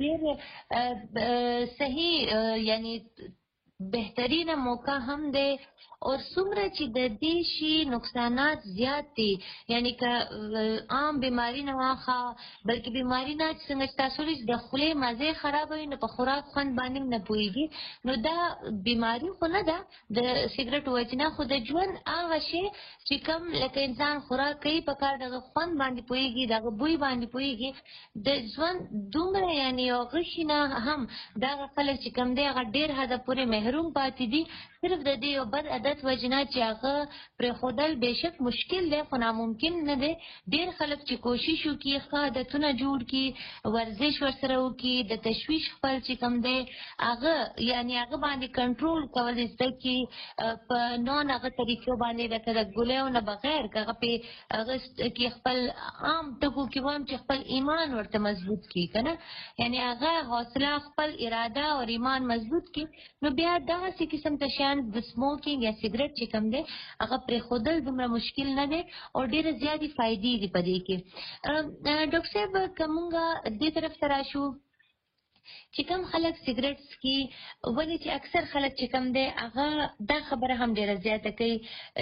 ډیر صحیح یعنی بهترینه موقع هم دی او څومره چې د دې شي نقصانات زیات دي یعنی که عام بیماری نه واخه بلکې بیماری نه څنګه تاسو لري د خولې مزه خرابوي نو په خوراک خوند باندې نه پويږي نو دا بیماری خو نه ده د سیګریټ وجنه خو د ژوند هغه شی چې کوم لکه انسان خوراک کوي په کار دغه خوند باندې پويږي دغه بوی باندې پويږي د ژوند دومره یعنی او غشنه هم دا خلک چې کوم دی هغه ډیر حد پورې محروم پاتې دي صرف د دې یو بد عادت وجنه چې هغه پر خودل بهشک مشکل دی خو ناممکن نه دی. ډیر خلک چې کوشش وکړي ښه عادتونه جوړ کړي ورزش ورسره وکړي د تشویش خپل چې کوم دی هغه یعنی هغه باندې کنټرول کول زده کړي په نون هغه طریقو باندې لکه د ګولیو نه بغیر هغه په هغه کې خپل عام ټکو کې وام چې خپل ایمان ورته مضبوط کړي کنه یعنی هغه حوصله خپل اراده او ایمان مضبوط کړي نو بیا دا څه قسم ته د سموکینګ یا سیګریټ چې کوم دی هغه پر خودل دومره مشکل نه دی او ډیره زیاتې فائدې دي په دې کې. ډاکټر صاحب کومه دې طرف ته راشو چې کوم خلک سیګریټ سکي ولې چې اکثر خلک چې کوم دی هغه دا خبره هم ډیره زیاته کوي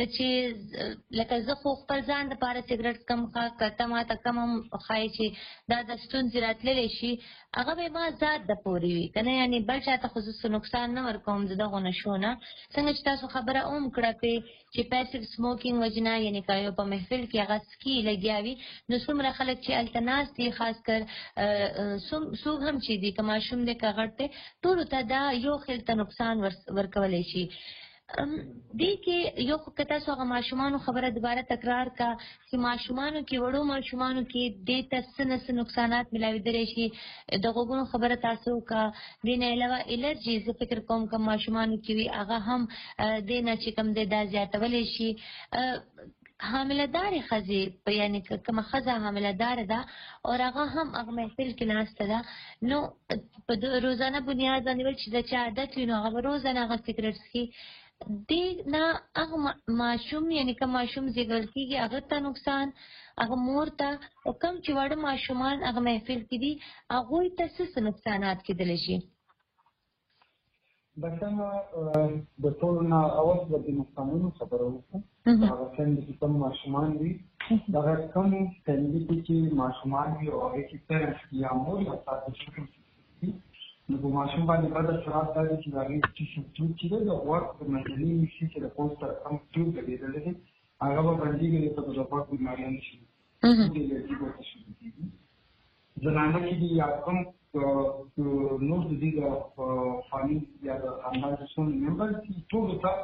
چې لکه زه خو خپل ځان لپاره سیګریټ کم کته ما ته کم هم ښایي چې دا د ستونزې راتللی شي هغه به ما ذات د پورې وي که نه یعنې بل چا ته خصوصي نقصان نه ورکوم د دغو نشو نه څنګه چې تاسو خبره هم کړه کوي چې پیسیو سموکینګ وجنه یعنې که یو په محفل کې هغه سکي لګیا وي نو څومره خلک چې هلته ناست دي خاص کر څوک هم چې دي که ماشوم دی که غټ دی ټولو ته دا یو خیل ته نقصان ورکولی شي. دې کې یو که تاسو هغه ماشومانو خبره دوباره تکرار کا چې ماشومانو کې وړو ماشومانو کې دې ته څه نه څه نقصانات ملاوېدلی شي د غوږونو خبره تاسو کا دې نه علاوه الرجي زه فکر کوم که ماشومانو کې وي هغه هم دې نه چې کوم دی دا زیاتولی شي. حامله دارې ښځې یعنی کومه ښځه حامله داره ده او هغه هم هغه محفل کې ناسته ده نو په روزانه بنیاد باندې ول چې د چا عادت وي نو هغه روزانه هغه سیګریټ څښي دې نه هغه ماشوم یعنی که ماشوم زیږول کېږي هغه ته نقصان هغه مور ته او کوم چې واړه ماشومان هغه محفل کې دي هغوی ته څه څه نقصانات کېدلی شي. بسنه د ټولو نه اول د دې نقصانونو خبره وکړو هغه څنګه چې کوم ماشومان وي دغه کوم څنګه چې ماشومان وي او هغه چې پیرنټس یا مور یا تاسو چې نو په ماشوم باندې بد اثرات راځي چې هغه چې څه چې د ورک د مجلې شي چې د پوسټر کم ټیوب لګېدل دي هغه به باندې کې په ځواب بیماریاں نشي دې دې کوته شي زنانه چې یا کوم نور د دې د فامي یا د خاندان څخه ممبر چې ټول ته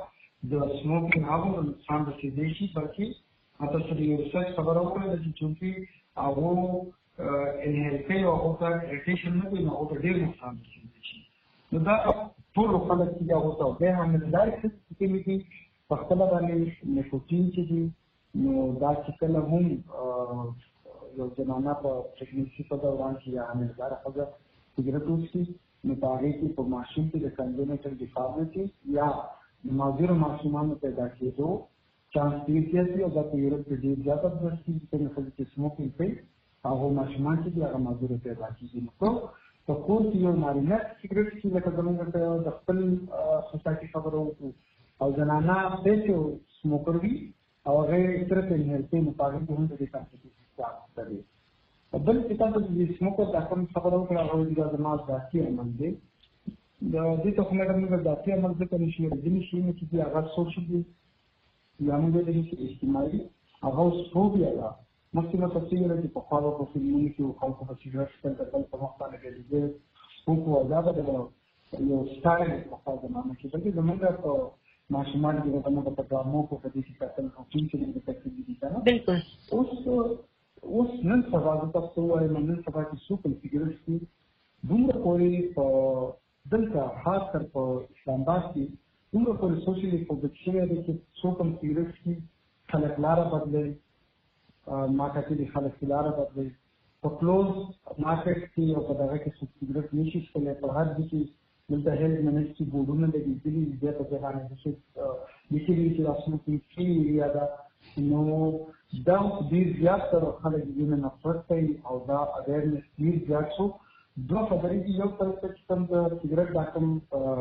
د سموکینګ هغه نقصان رسېدی شي، بلکې هغه سره یو ریسرچ خبره وکړه چې چونکې هغه انهیل کوي او هغه ته اریټیشن نه کوي، نو هغه ته ډېر نقصان رسېدی شي. نو دا ټول خلک چې هغه ته بیا هم مدار کې کې په خپل باندې نیکوټین چې دي، نو دا چې کله هم یو زنانه په پریګننسي په دوران کې یا حاملګاره ښځه سګرټ وڅښي، نو په هغې کې په ماشوم کې د کنجنیټل ډیفارمیټي یا د معذورو ماشومانو پیدا کېدو چانس ډېر زیات وي، او دا په یورپ کې ډېر زیاته بس کېږي. څنګه ښځې چې سموکینګ کوي هغو ماشومان چې دي هغه معذوره پیدا کېږي. نو په کور کې یو نارینه سګرټ څښي، لکه زموږ د خپل سوسایټي خبره وکړو، او زنانه بیسې سموکر وي او هغې صرف انهیل کوي، نو په هغې کې هم د دې کانسیکوینسز شته دي. بل چې تاسو د سموکر دا کوم خبره وکړه هغه دا زما ذاتي عمل دی. د دې ته خو مې موږ ذاتي عمل ځکه نه شي ځینې شیونه چې دي هغه سوشل دي یا موږ ویلی چې اجتماعي، هغه اوس فوبیا ده. مخکې مو تاسو ویل چې پخوا به په فلمونو کې خلکو به سګرټ څښل د بل په مخ باندې ګرځېدل، سپوک و دا به د یو سټایل پخوا زمانه کې، بلکې زموږ په ماشومان کې زموږ په ډرامو په دې کې کتل روټین کې د تکلیف دي که نه. بالکل اوس اوس نن سبا زه تاسو ته وایم نن سبا چې څوک سګرټ څښي، دومره پورې په دلته خاص کر په اسلام آباد کې دومره پورې سوشلي فوبیک شوی دی چې څوک هم سګرټ څښي، خلک لاره بدلوي، ما کتلي خلک لاره بدلوي. په کلوز مارکیټ کې او په دغه کې څوک سګرټ نه شي څښلی، په هر ځای کې دلته هیلث منسټري بورډونه لګېدلي دي، بیا په ځای باندې لیکلي چې دا سموکینګ فري ایریا ده. نو دا ډېر زیات سره خلک دې نه نفرت کوي او دا اویرنس ډېر زیات شو. دوه خبرې دي، یو طرف ته چې کوم د سګرټ دا کوم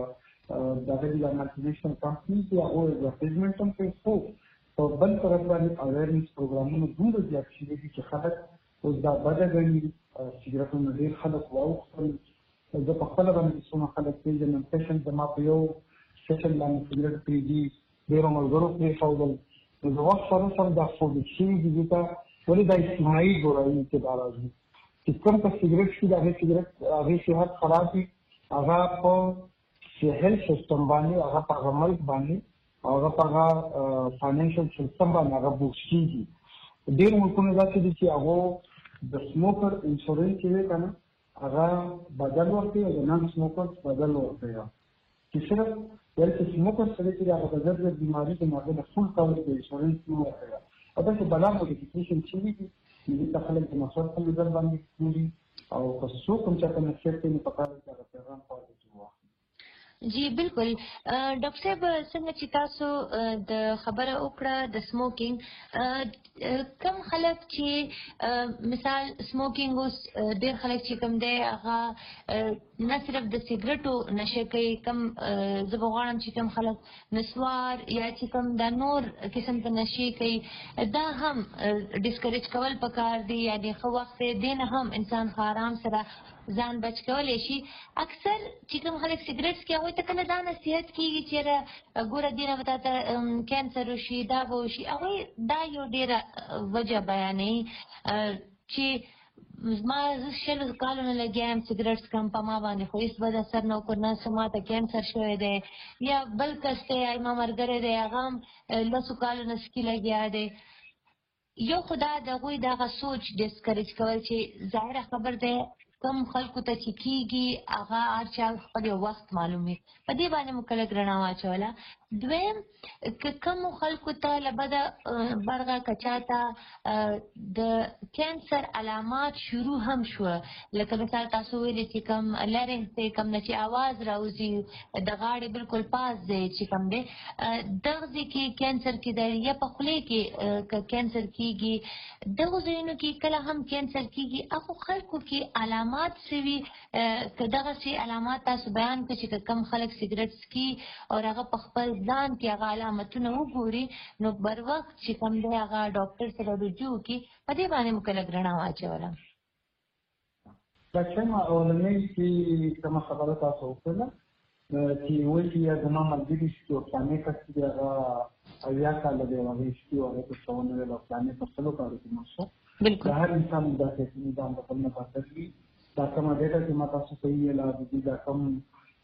دغه دي مالټي نیشنل کمپني دي هغو اډورټایزمنټ هم کوي، خو په بل طرف باندې اویرنس پروګرامونه دومره زیات شوي دي چې خلک اوس دا بده ګڼي. سګرټونه ډېر خلک واوښتل. زه په خپله باندې څومره خلک پېژنم، پیشنټ زما په یو سیشن باندې سګرټ پرېږدي، ډېرو ملګرو پرېښودل. نو د وخت سره سره دا فوبیک شوي دي دې ته، ولې دا اجتماعي ګورایي کې دا راځي چې کوم په سګرټ څښي د هغې سګرټ هغې صحت خراب وي، هغه په هیلث سیسټم باندې، هغه په هغه ملک باندې، او هغه په هغه فاینانشل سیسټم باندې هغه بوکس کېږي. ډېر ملکونه داسې دي چې هغو د سموکر انشورنس چې دی که نه هغه بدل ورکوي او د نان سموکر بدل ورکوي، چې صرف ویل چې سموکر سره چې هغه د زر زر بیماري د هغه د فول کور د انشورنس نه ورکوي. او داسې بلا موډیفیکیشن شوي دي، دې ته خلک د مسواک په نظر باندې ګوري، او که څوک هم چاته نصیحت کوي نو پکار دی چې هغه پیغام په واضح کې واخلي. جی بالکل ډاکټر صاحب، څنګه چې تاسو د خبره وکړه د سموکینګ، کم خلک چې مثال سموکینګ اوس ډېر خلک چې کوم دی هغه نه صرف د سګرټو نشه کوي، کم زه به غواړم چې کوم خلک نسوار یا چې کوم دا نور قسم ته نشې کوي، دا هم ډسکریج کول پکار دي. یعنې ښه وخت دی دې نه هم انسان ښه آرام سره ځان بچ کولی شي. اکثر چې کوم خلک سګرټ څښي هغوی ته کله دا نصیحت کېږي چې یاره ګوره دې نه به تا ته کینسر وشي، دا به وشي. هغوی دا یو ډېره وجه بیانوي چې زما زه شلو کالو نه لګیا یم سګرټ څښم، په ما باندې خو هېڅ بد اثر نه وکړ، نه څه ما ته کینسر شوی دی. یا بل کس دی یا زما ملګری دی هغه هم لسو کالو نه سکي لګیا دی. یو خو دا د هغوی دغه سوچ ډسکریج کول چې ظاهره خبر دی کم خلکو ته چې کېږي هغه هر چا خپل یو وخت معلوم وي، په دې باندې مو کله رڼا واچوله. دویم که کومو خلکو ته له بده برغه که چاته د کینسر علامات شروع هم شوه، لکه مثال تاسو ویلې چې کوم لرنګ دی، کوم نه چې اواز راوځي د غاړې بالکل پاس دی چې کوم دی دغه ځای کې کینسر کېدی، یا په خولې کې که کینسر کېږي، دغو ځایونو کې کله هم کینسر کېږي. هغو خلکو کې علامات څه وي، که دغسې علامات تاسو بیان کړئ چې که کوم خلک سګرټ څښي او هغه په خپل ځان کې هغه علامتونه وګوري نو بر وخت چې کوم دی هغه ډاکټر سره رجوع وکړي. په دې باندې مو کله رڼا واچوله. دا کومه اولنۍ چې کومه خبره تاسو وکړله چې وایي چې زما ملګري چې فلاني کس چې هغه اویا کاله دی هغې څښي او هغې ته څه ونه ویل او فلاني په سلو کالو کې مړ شو. د هر انسان داسې ځان د بل نه بهتر وي. دا کومه ډېټه چې ما تاسو ته یې ویله د دې دا کوم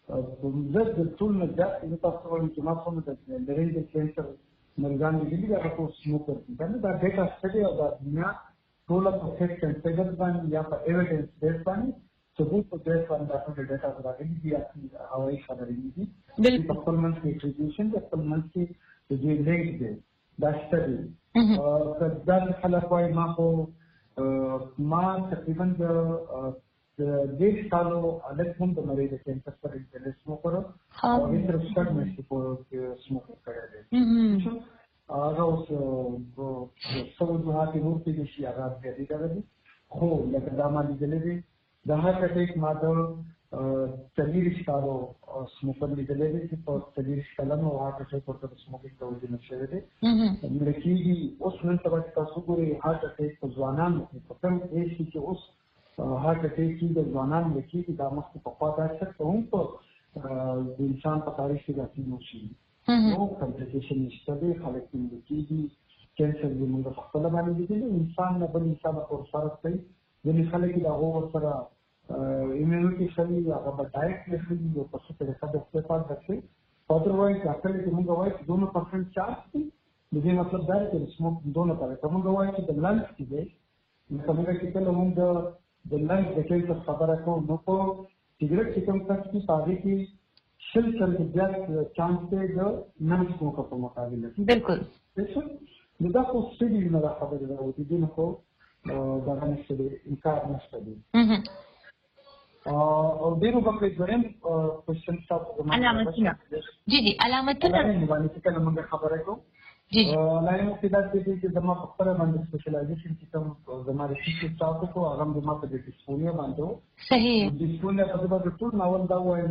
زه د ټول نه زیات زه تاسو وایم چې ما څومره د لرینجل کینسر مریضان لیدلي دي هغه ټول سموکر دي. کنه دا ډیټا سټډي او دا دنیا ټوله په فیکټ اینډ فیګرز باندې یا په ایویډنس بیس باندې ثبوت په بیس باندې دا ټول ډیټا راغلي دي یا هوایي خبرې دي. په خپل منځ کې اټریبیوشن د خپل منځ کې د دوی لینک دی دا سټډي. که دا خلک وایي ما خو ما تقریبا د دېرش کالو هلک هم د مریض د کینسر سره انټرنیټ سموکر او هغې سره شپږ میاشتې پورې سموکر کړی دی. هغه اوس څه وجوهات یې نور کېدای شي هغه زیاتې دغه دي، خو لکه دا ما لیدلی دی د هارټ اټیک ما د څلېرویشت کالو سموکر لیدلی دی چې په څلېرویشت کلن او هارټ اټیک ورته د سموکینګ د وجې نه شوی دی. مړه کېږي اوس نن سبا چې تاسو ګورئ هارټ اټیک په ځوانانو کې په کوم ایج کې چې اوس هارټ اټیک کې د ځوانانو د کېږي دا مخکې پخوا دا شک ته هم په د انسان په تاریخ کې داسې نه شي. نو کمپلیکیشن نشته دی، خلک پرې مړه کېږي. کینسر زموږ په خپله باندې لیدلي انسان نه بل انسان پورې فرق کوي. ځینې خلک یې د هغو ورسره امیونټي ښه وي هغه به ډایټ یې ښه وي او په ښه طریقه د استفاد رسوي. ادروایز ډاکټر چې موږ وایو چې دونه پرسنټ چانس دی د دې مطلب دا دی چې سموک دونه کوي. که موږ وایو چې د لنګ کې دی نو که موږ چې کله موږ د د لنګ د کینسر خبره کوو نو په سګرټ چې کوم کس کې په هغې کې شل چنده زیات چانس دی د نن سموکر په مقابله کې. بالکل نو دا خو سټډي نه دا خبرې راوځي دې نه خو دغه نشته دی انکار نشته دی. او ډېرو به پرې دویم کوېشن تاسو علامتونه جی جی علامتونه باندې چې کله موږ خبره کوو لایم کې دا دی چې زما په خپله باندې سپیشلایزیشن چې کوم زما د ټیچر تاسو کو هغه زما په د ډسپونیا باندې صحیح ډسپونیا په دغه ټول ناول دا وایم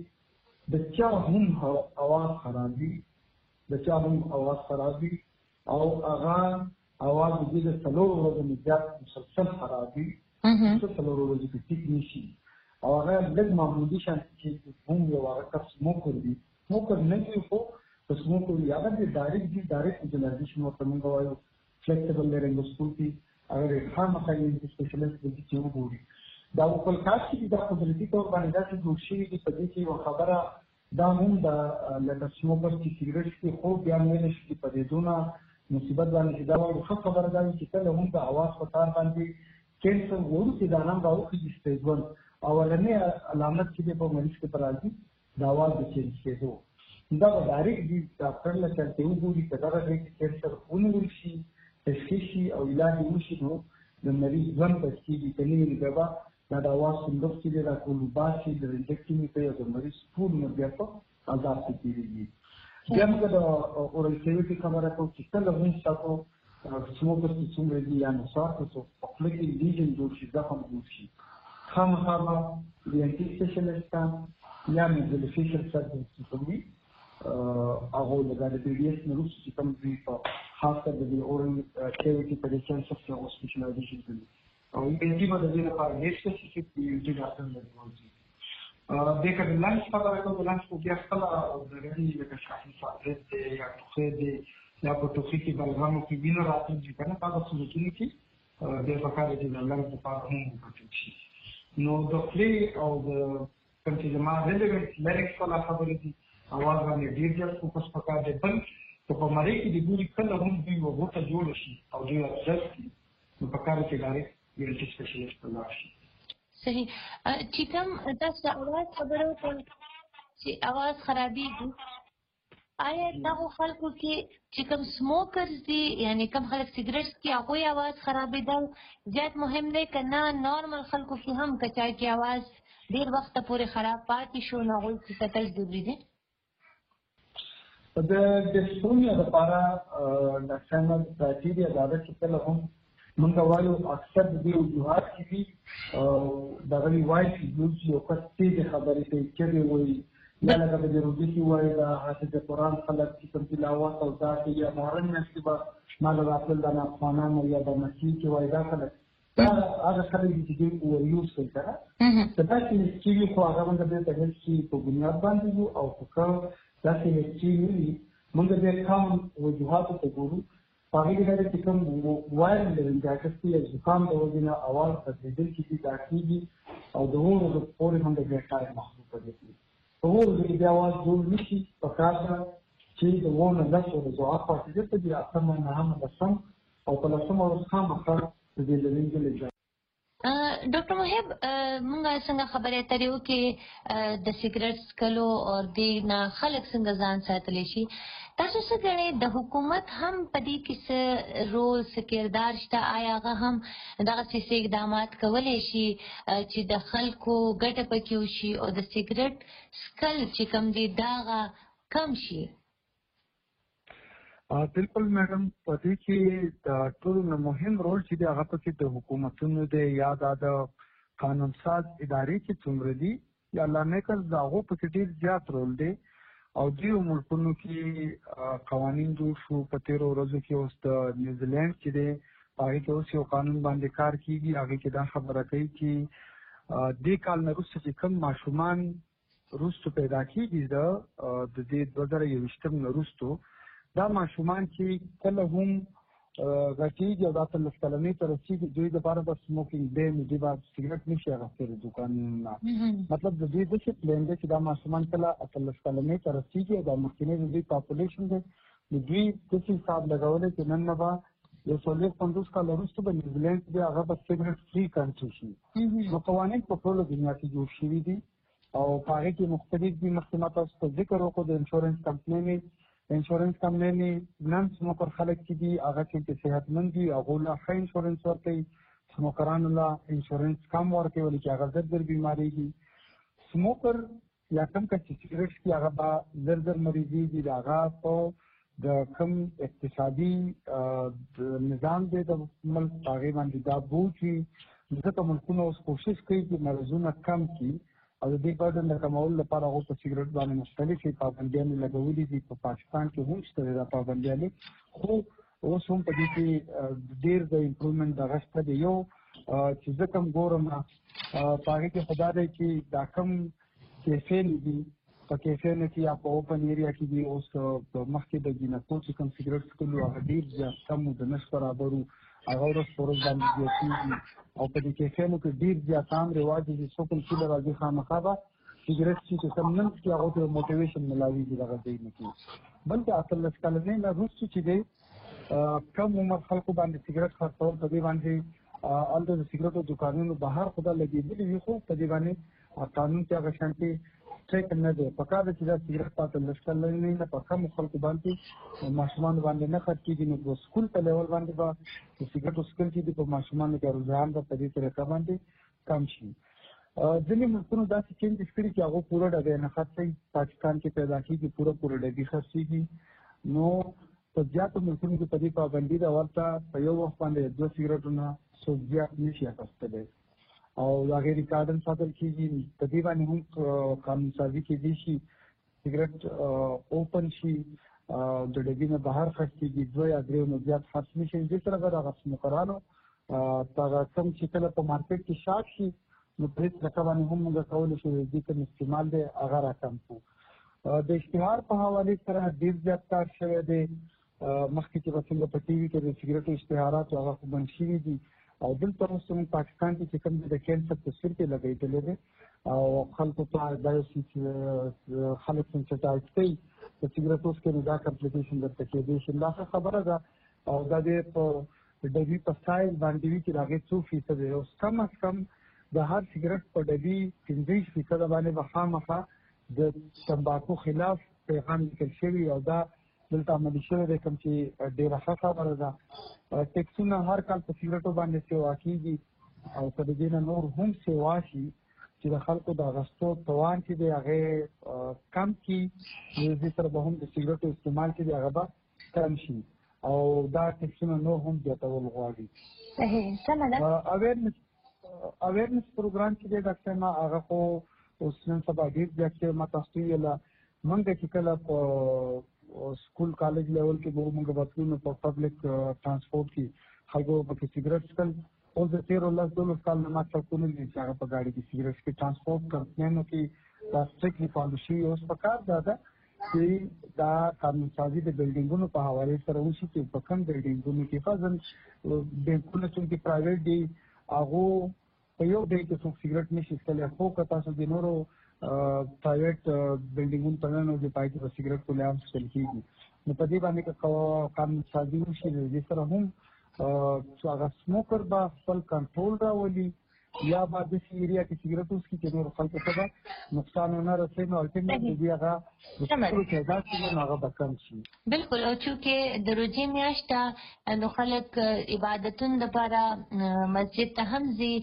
چې د چا هم اواز خراب وي د چا هم اواز خراب وي او هغه اواز دې د څلورو ورځو زیات مسلسل خراب وي څه څلورو ورځو کې ټیک نشي او هغه لږ معمولي شان چې هم یو هغه کس سموکر وي سموکر نه وي خو په سموکر وي هغه د ډایرکټ دي ډایرکټ ویژولاایزیشن ورته موږ وایو فلیکسیبل لرنګوسکوپي هغه خامخا یې سپیشلیست دی چې وګوري. دا خپل کار چې دا قدرتي طور باندې داسې جوړ شوي دي په دې کې یوه خبره دا هم د لکه سموکر چې سګرټ څښي خوب بیا ویلی شي په دې دونه مصیبت باندې چې دا وایو ښه خبره دا وي چې کله هم د اواز په کار باندې کینسر وروسته دا نام راوخېږي سټیج ون اولنی علامت چې دی په مریض کې په راځي د اواز د چینج کېدو دا به ډایرکټ دي ډاکټر له چلته وګوري که دغه ځای کې کینسر ونیول شي تشخیص شي او علاج یې وشي نو د مریض ژوند بچ کېږي که نه وي نو بیا به دا د اواز صندوق چې دی راټول وباسي د رنجکټینګ کوي او د مریض ټول عمر بیا په عذاب کې تېرېږي. بیا موږ د اورل کیویټي خبره کوو چې کله هم تاسو سموکر چې څومره دي یا نصار تاسو په خوله کې لیژن جوړ شي زخم جوړ شي خامخا به د انټي سپیشلیسټان یا میزلوفیشل سرجن چې کوم وي هغو لکه د پی ډي ایس نه وروسته چې کوم دوی په خاص کر د دې اورل کیویټي په دې کینسر کې هغو سپیشلایزیشن کوي او انټي به د دې لپاره ډېر سپیسیفیک دي انټي ډاکټر لري موجود دې که د لنګس خبره کوو د لنګس خو بیا خپله ضرري لکه شاهي فعالیت دی یا ټوخی دی یا په ټوخي کې بلغمو کې وینه راټولېږي که نه په هغه صورتونو کې ډېر پکار دی چې د لنګس لپاره هم وکتل شي. نو د خولې او د کوم چې زما ریلیونټ لیرکس والا خبرې دي اواز باندې ډېر زیات فوکس پکار دی. بل که په مرۍ کې د ګوري کله هم دوی یوه غوټه جوړه شي او دوی ابزرف کړي نو پکار دی چې ډایرکټ یو انټي سپیشلیسټ ته لاړ شي. صحیح. چې کوم تاسو د اواز خبره وکړئ چې اواز خرابېږي آیا دغو خلکو کې چې کوم سموکرز دي یعنی کوم خلک سګرټ څښي هغوی اواز خرابېدل زیات مهم دی که نه نارمل خلکو کې هم که چا کې اواز ډېر وخته پورې خراب پاتې شو نو هغوی کې کتل ضروري دی؟ د ډسپونیا دپاره ډاکټر صاحب کرایټیریا دا ده چې کله هم موږ وایو اکثر د دې وجوهات چې دي دغه وي وایي چې یو یو کس تېزې خبرې کوي چغې وایي یا لکه په دې روژې کې وایي د حافظ قرآن خلک چې کوم تلاوت او دا کوي یا محرم میاشت کې به ما له راتلل د افغانان یا د مسیح چې وایي دا خلک دا هغه خلک دي چې دوی اووریوز کوي که نه که داسې هیسټري وي خو هغه موږ بېرته هیسټري په بنیاد باندې وو او که داسې هیسټري نه وي موږ بیا کامن وجوهاتو ته ګورو په هغې کې دا دی چې کوم وایرل لرنجایټس دی یا زکام د وجې نه اواز بدلېدل چې دي دا کېږي او د هغو ورځو پورې هم د بیا ټایم محدود پاتې کېږي. اور دې اواز جوړ نشي په کار چې د وونه لاسو د ځواب پاتې ته دي اصلا نه هم بسم او په لاسو مو خامخا د دې لږه لږه ډاکټر محب مونږه څنګه خبرې اترې وکړې د سیګریټ څکلو او د نه خلک څنګه ځان ساتلی شي تاسو څه ګڼئ د حکومت هم په دې کې څه رول څه کردار شته آیا هغه هم دغسې اقدامات کولی شي چې د خلکو ګټه پکې وشي او د سیګریټ څکل چې کوم دي دا هغه کم شي بالکل میډم په دې کې د ټولو مهم رول چې دی هغه پکې د حکومتونو دی یا د قانون ساز ادارې چې څومره دي یا لامکل د هغو پکې ډېر زیات رول دی او دریو ملکونو کې قوانین جوړ شو په تېرو ورځو کې اوس د نیوزیلینډ چې دی هغې کې اوس یو قانون باندې کار کېږي هغې کې دا خبره کوي چې دې کال نه وروسته چې کوم ماشومان وروستو پیدا کېږي د دې دوه زره یوویشتم نه وروستو دا ماشومان چې کله هم غټېږي او دا اتلس کلنۍ ته رسېږي دوی دپاره به سموکینګ بین دوی به سګرټ نشي اخیستلی دوکانونه مطلب د دوی داسې پلان دی چې دا ماشومان کله اتلس کلنۍ ته رسېږي او دا مخکینی د دوی پاپولیشن دی نو دوی داسې حساب لګولی چې نن نه به یو څلوېښت پنځوس کاله وروسته به نیوزیلینډ کې دی هغه به سګرټ فري کنټري شي نو قوانین په ټوله دنیا کې جوړ شوي دي او په هغې کې مختلف دي مخکې ما تاسو ته ذکر وکړو د انشورنس کمپنۍ انشورنس کمپنۍ نن سموکر خلک چې دي هغه چې صحتمند دي هغو له ښه انشورنس ورکوي سموکرانو له انشورنس کم ورکوي ولې چې هغه زر زر بیمارېږي سموکر یا کوم کس چې سګرټ څکي هغه به زر زر مریضېږي د هغه په د کوم اقتصادي نظام دی د ملک په هغې باندې دا بوج وي ځکه ملکونه اوس کوشش کوي چې مرضونه کم کړي او د دې برډن د کمولو لپاره هغو په سګرټ باندې مختلفې پابندیانې لګولې دي په پاکستان کې هم شته دی دا پابندیانې خو اوس هم په دې کې ډېر د امپرومنټ دغه شته دی یو چې زه کوم ګورم په هغې کې خو دا دی چې دا کوم کیفین دي په کیفینو کې یا په اوپن ایریا کې دي اوس مخکې د جینکو چې کوم سګرټ څکلو هغه ډېر زیات کم و د نش برابر و هغه ورځ په ورځ باندې زیاتېږي او په دې کیفینو کې ډېر زیات عام رواج دی چې څوک هم چې له راځي خامخا به سګرټ څکي چې کوم نن څکي هغو ته موټیویشن ملاویږي دغه ځای نه کې بلکې اتلس کلنۍ نه وروسته چې دی کم عمر خلکو باندې سګرټ خرڅول په دې باندې هلته د سګرټو دوکانونو بهر خو دا لګېدلي وي خو په دې باندې قانون کې هغه شانتې ټریک نه دی په کار ده چې دا سګرټ په اتلس کلنۍ نه په کمو خلکو باندې ماشومانو باندې نه خرڅ کېږي نو د سکول په لیول باندې به د سګرټو څکل چې دي په ماشومانو کې رجحان به په دې طریقه باندې کم شي ځینې ملکونو داسې چینجز کړي چې هغو پوره ډبې نه خرڅوي پاکستان کې پیدا کېږي پوره پوره ډبې خرڅېږي نو په زیاتو ملکونو کې په دې پابندي ده ورته په یو وخت باندې دوه سګرټونه څوک زیات نشي اخیستلی او د هغې ریکارډن ساتل کېږي په دې باندې هم قانون سازي کېدی شي سګرټ اوپن شي د ډبې نه بهر خرڅ کېږي دوه یا درېو نه زیات خرڅ نه شي دې سره به دغه سموکرانو دغه کوم چې کله په مارکېټ کې شارټ شي نو په هېڅ طریقه باندې هم موږ کولی شو د دې کوم استعمال دی هغه راکم کړو د اشتهار په حوالې سره ډېر زیات کار شوی دی مخکې چې به څنګه په ټي وي کې د سګرټو اشتهارات هغه خو بند شوي دي او دلته اوس زموږ پاکستان کې چې کوم د کینسر تصویر کې لګېدلی دی او خلکو ته دا یو چې خلک سنسټایز کوي په سګرټو کې نو دا کمپلیکیشن درته کېدی شي دا ښه خبره ده او دا دې په ډبي په سایز باندې وي چې د هغې څو فیصد دی اوس کم از کم د هر سګرټ په ډبي پنځه ویشت فیصده باندې به خامخا د تمباکو خلاف پیغام لیکل شوي او دا دلته عملي شوی دی کوم چې ډېره ښه خبره ده ټیکسونه هر کال په سګرټو باندې سیوا کېږي او که د دې نه نور هم سیوا شي چې د خلکو د اخیستو توان چې دی هغې کم کړي نو دې سره به هم د سګرټو استعمال چې دی هغه به کم شي او دا ټیکسونه نور هم زیاتول غواړي صحیح سمه ده اویرنس اویرنس پروګرام چې دی ډاکټر ما هغه خو اوس نن سبا ډېر زیات شوی ما تاسو ته ویله موږ چې کله په سکول کالج لیول کې به موږ به تلو نو په پبلک ټرانسپورټ کې خلکو پکې سګرټ څکل اوس د تېرو لس دولس کال نه ما څوک ونه لیدل چې هغه په ګاډي کې سګرټ څکي ټرانسپورټ کمپنیانو کې دا سټرکټلی فالو شوي اوس په کار دا ده چې دا قانون سازي د بلډینګونو په حوالې سره وشي چې په کوم بلډینګونو کې فضل بینکونه چې پرایویټ دي هغو په یو ډے کې څوک سګرټ نشي څکلی خو که تاسو د نورو پرایویټ بلډینګونو ته نه د پای کې سیګریټ کولام څل کیږي نو په دې باندې که قانون سازي وشي د دې سره هم چې هغه سموکر به خپل کنټرول راولي یا به د ایریا کې سیګریټ اوس کې نور خلکو ته نقصان نه رسوي نو الټیمیټلی دې هغه د تعداد چې هغه به کم شي. بالکل او چې د روزي میاشت نو خلک عبادتونو لپاره مسجد ته هم ځي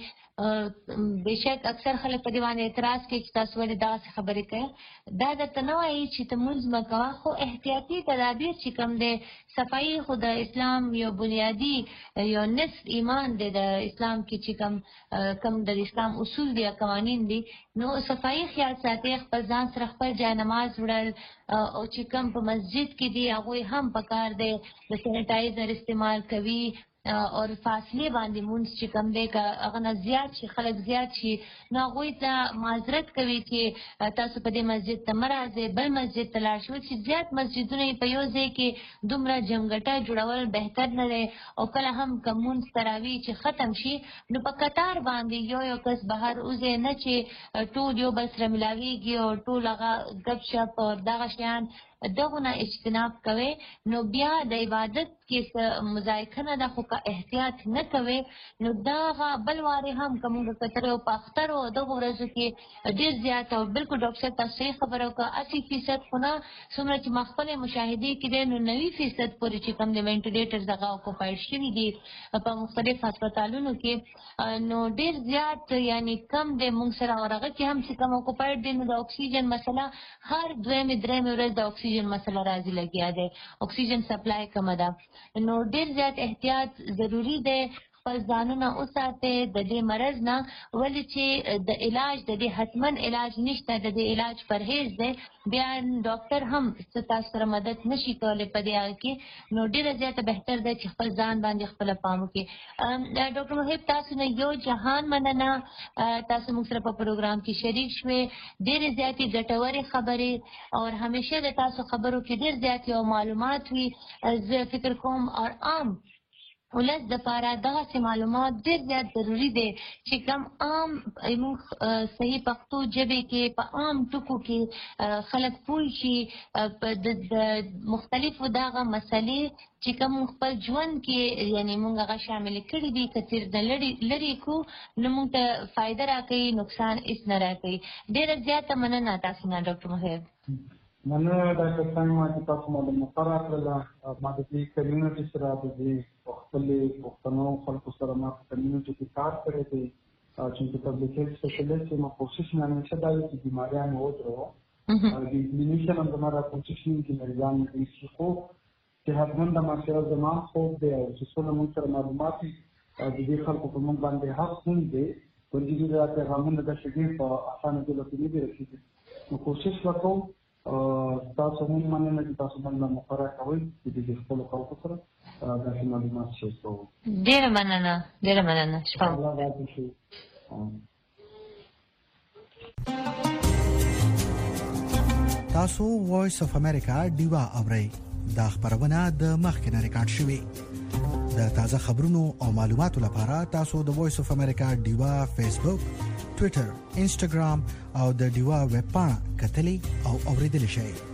بشک اکثر خلک په دیوان اعتراض کوي چې تاسو ولې دا خبرې کوي دا د تنوعي چې تموز مکوا خو احتیاطي تدابیر چې کوم دي صفائی خو د اسلام یو بنیادی یو نصف ایمان دی د اسلام کې چې کوم کوم د اسلام اصول دي قوانین دي نو صفائی خیال ساتي خپل ځان سره خپل جای نماز وړل او چې کوم په مسجد کې دي هغه هم پکار دي د سینیټایزر استعمال کوي او فاصله باندې مونږ چې کوم دی که هغه نه زیات شي خلک زیات شي نو هغوی ته معذرت کوي چې تاسو په دې مسجد ته مه راځئ بل مسجد ته لاړ شئ چې زیات مسجدونه یې په یو ځای کې دومره جمګټه جوړول بهتر نه دی او کله هم که مونځ تراوي چې ختم شي نو په قطار باندې یو یو کس بهر وځي نه چې ټول یو بل سره ملاویږي او ټول هغه ګپ شپ او دغه شیان دغه اجتناب کوي نو بیا د عبادت کې مذایقه نه ده خو که احتیاط نه کوي نو دا بل واري هم کومه کتره او پختر او دغه ورځو کې ډیر زیات او بالکل ډاکټر تاسو صحیح خبره وکړه اسی فیصد خو نه څومره چې مخفل مشاهده کې نو نوي فیصد پورې چې کوم د وینټیلیټر دغه اوکوپاید شوي دي په مختلف هسپتالونو کې نو ډیر زیات یعنی کم د مونږ سره ورغه کې هم چې کوم اوکوپاید دي نو د اکسیجن مسله هر دویم دریم ورځ د اکسیجن مسله راځي لګیا دی اکسیجن سپلای کم ده نو ډیر زیات احتیاط ضروری دی خپل ځانونه وساتئ د دې مرض نه ولې چې د علاج د دې حتمن علاج نشته د دې علاج پرهیز دی بیا ډاکټر هم تاسو سره مدد نشي کولی په دې حال کې نو ډیره زیاته بهتر دی چې خپل ځان باندې خپل پام وکړي. ډاکټر محب تاسو نه یو جهان مننه تاسو موږ سره په پروګرام کې شریک شوي ډیرې زیاتې ګټورې خبرې او همیشه د تاسو خبرو کې ډیر زیات یو معلومات وي زه فکر کوم او عام ولس د پاره دغه معلومات ډیر زیات ضروری دي چې کوم عام موږ صحیح پښتو ژبه کې په عام ټکو کې خلک پوه شي د مختلفو دغه مسلې چې کوم خپل ژوند کې یعنی موږ هغه شامل کړي دي کثیر د لری لری کو نو موږ ته فائدہ راکړي نقصان هیڅ نه راکړي ډیر زیات مننه تاسو نه ډاکټر محب مننه ډاکټر صاحب چې تاسو مو د مقرره کړل ما د دې کمیونټي سره د دې خپل پښتنو خلکو سره ما په کمیونټي کې کار کړی دی چې په پبلک هیلث سپیشلیست ما کوشش نه نه شدا چې بیماریان و درو د کلینیشن هم زموږه کوشش کوي چې مریضان دې خو چې هغه د ماشره زمان خو د چې څونه موږ سره معلومات د دې خلکو په موږ باندې حق هم دي په دې ډول چې هغه د شګي په اسانه ډول کې دي رسیدي نو کوشش وکړو تاسو هم مننه چې تاسو باندې مقرره کوئ چې د خپل خلکو سره د معلومات شریک کوو. ډیره مننه ډیره مننه شپه الله راضي شي. تاسو وایس اف امریکا ډیوا اورئ دا خبرونه د مخکنه ریکارډ شوې د تازه خبرونو او معلوماتو لپاره تاسو د وایس اف امریکا ډیوا فیسبوک ټوئیټر انسټاګرام او د ډیوا ویب پاڼه کتلی او اوریدل شئ.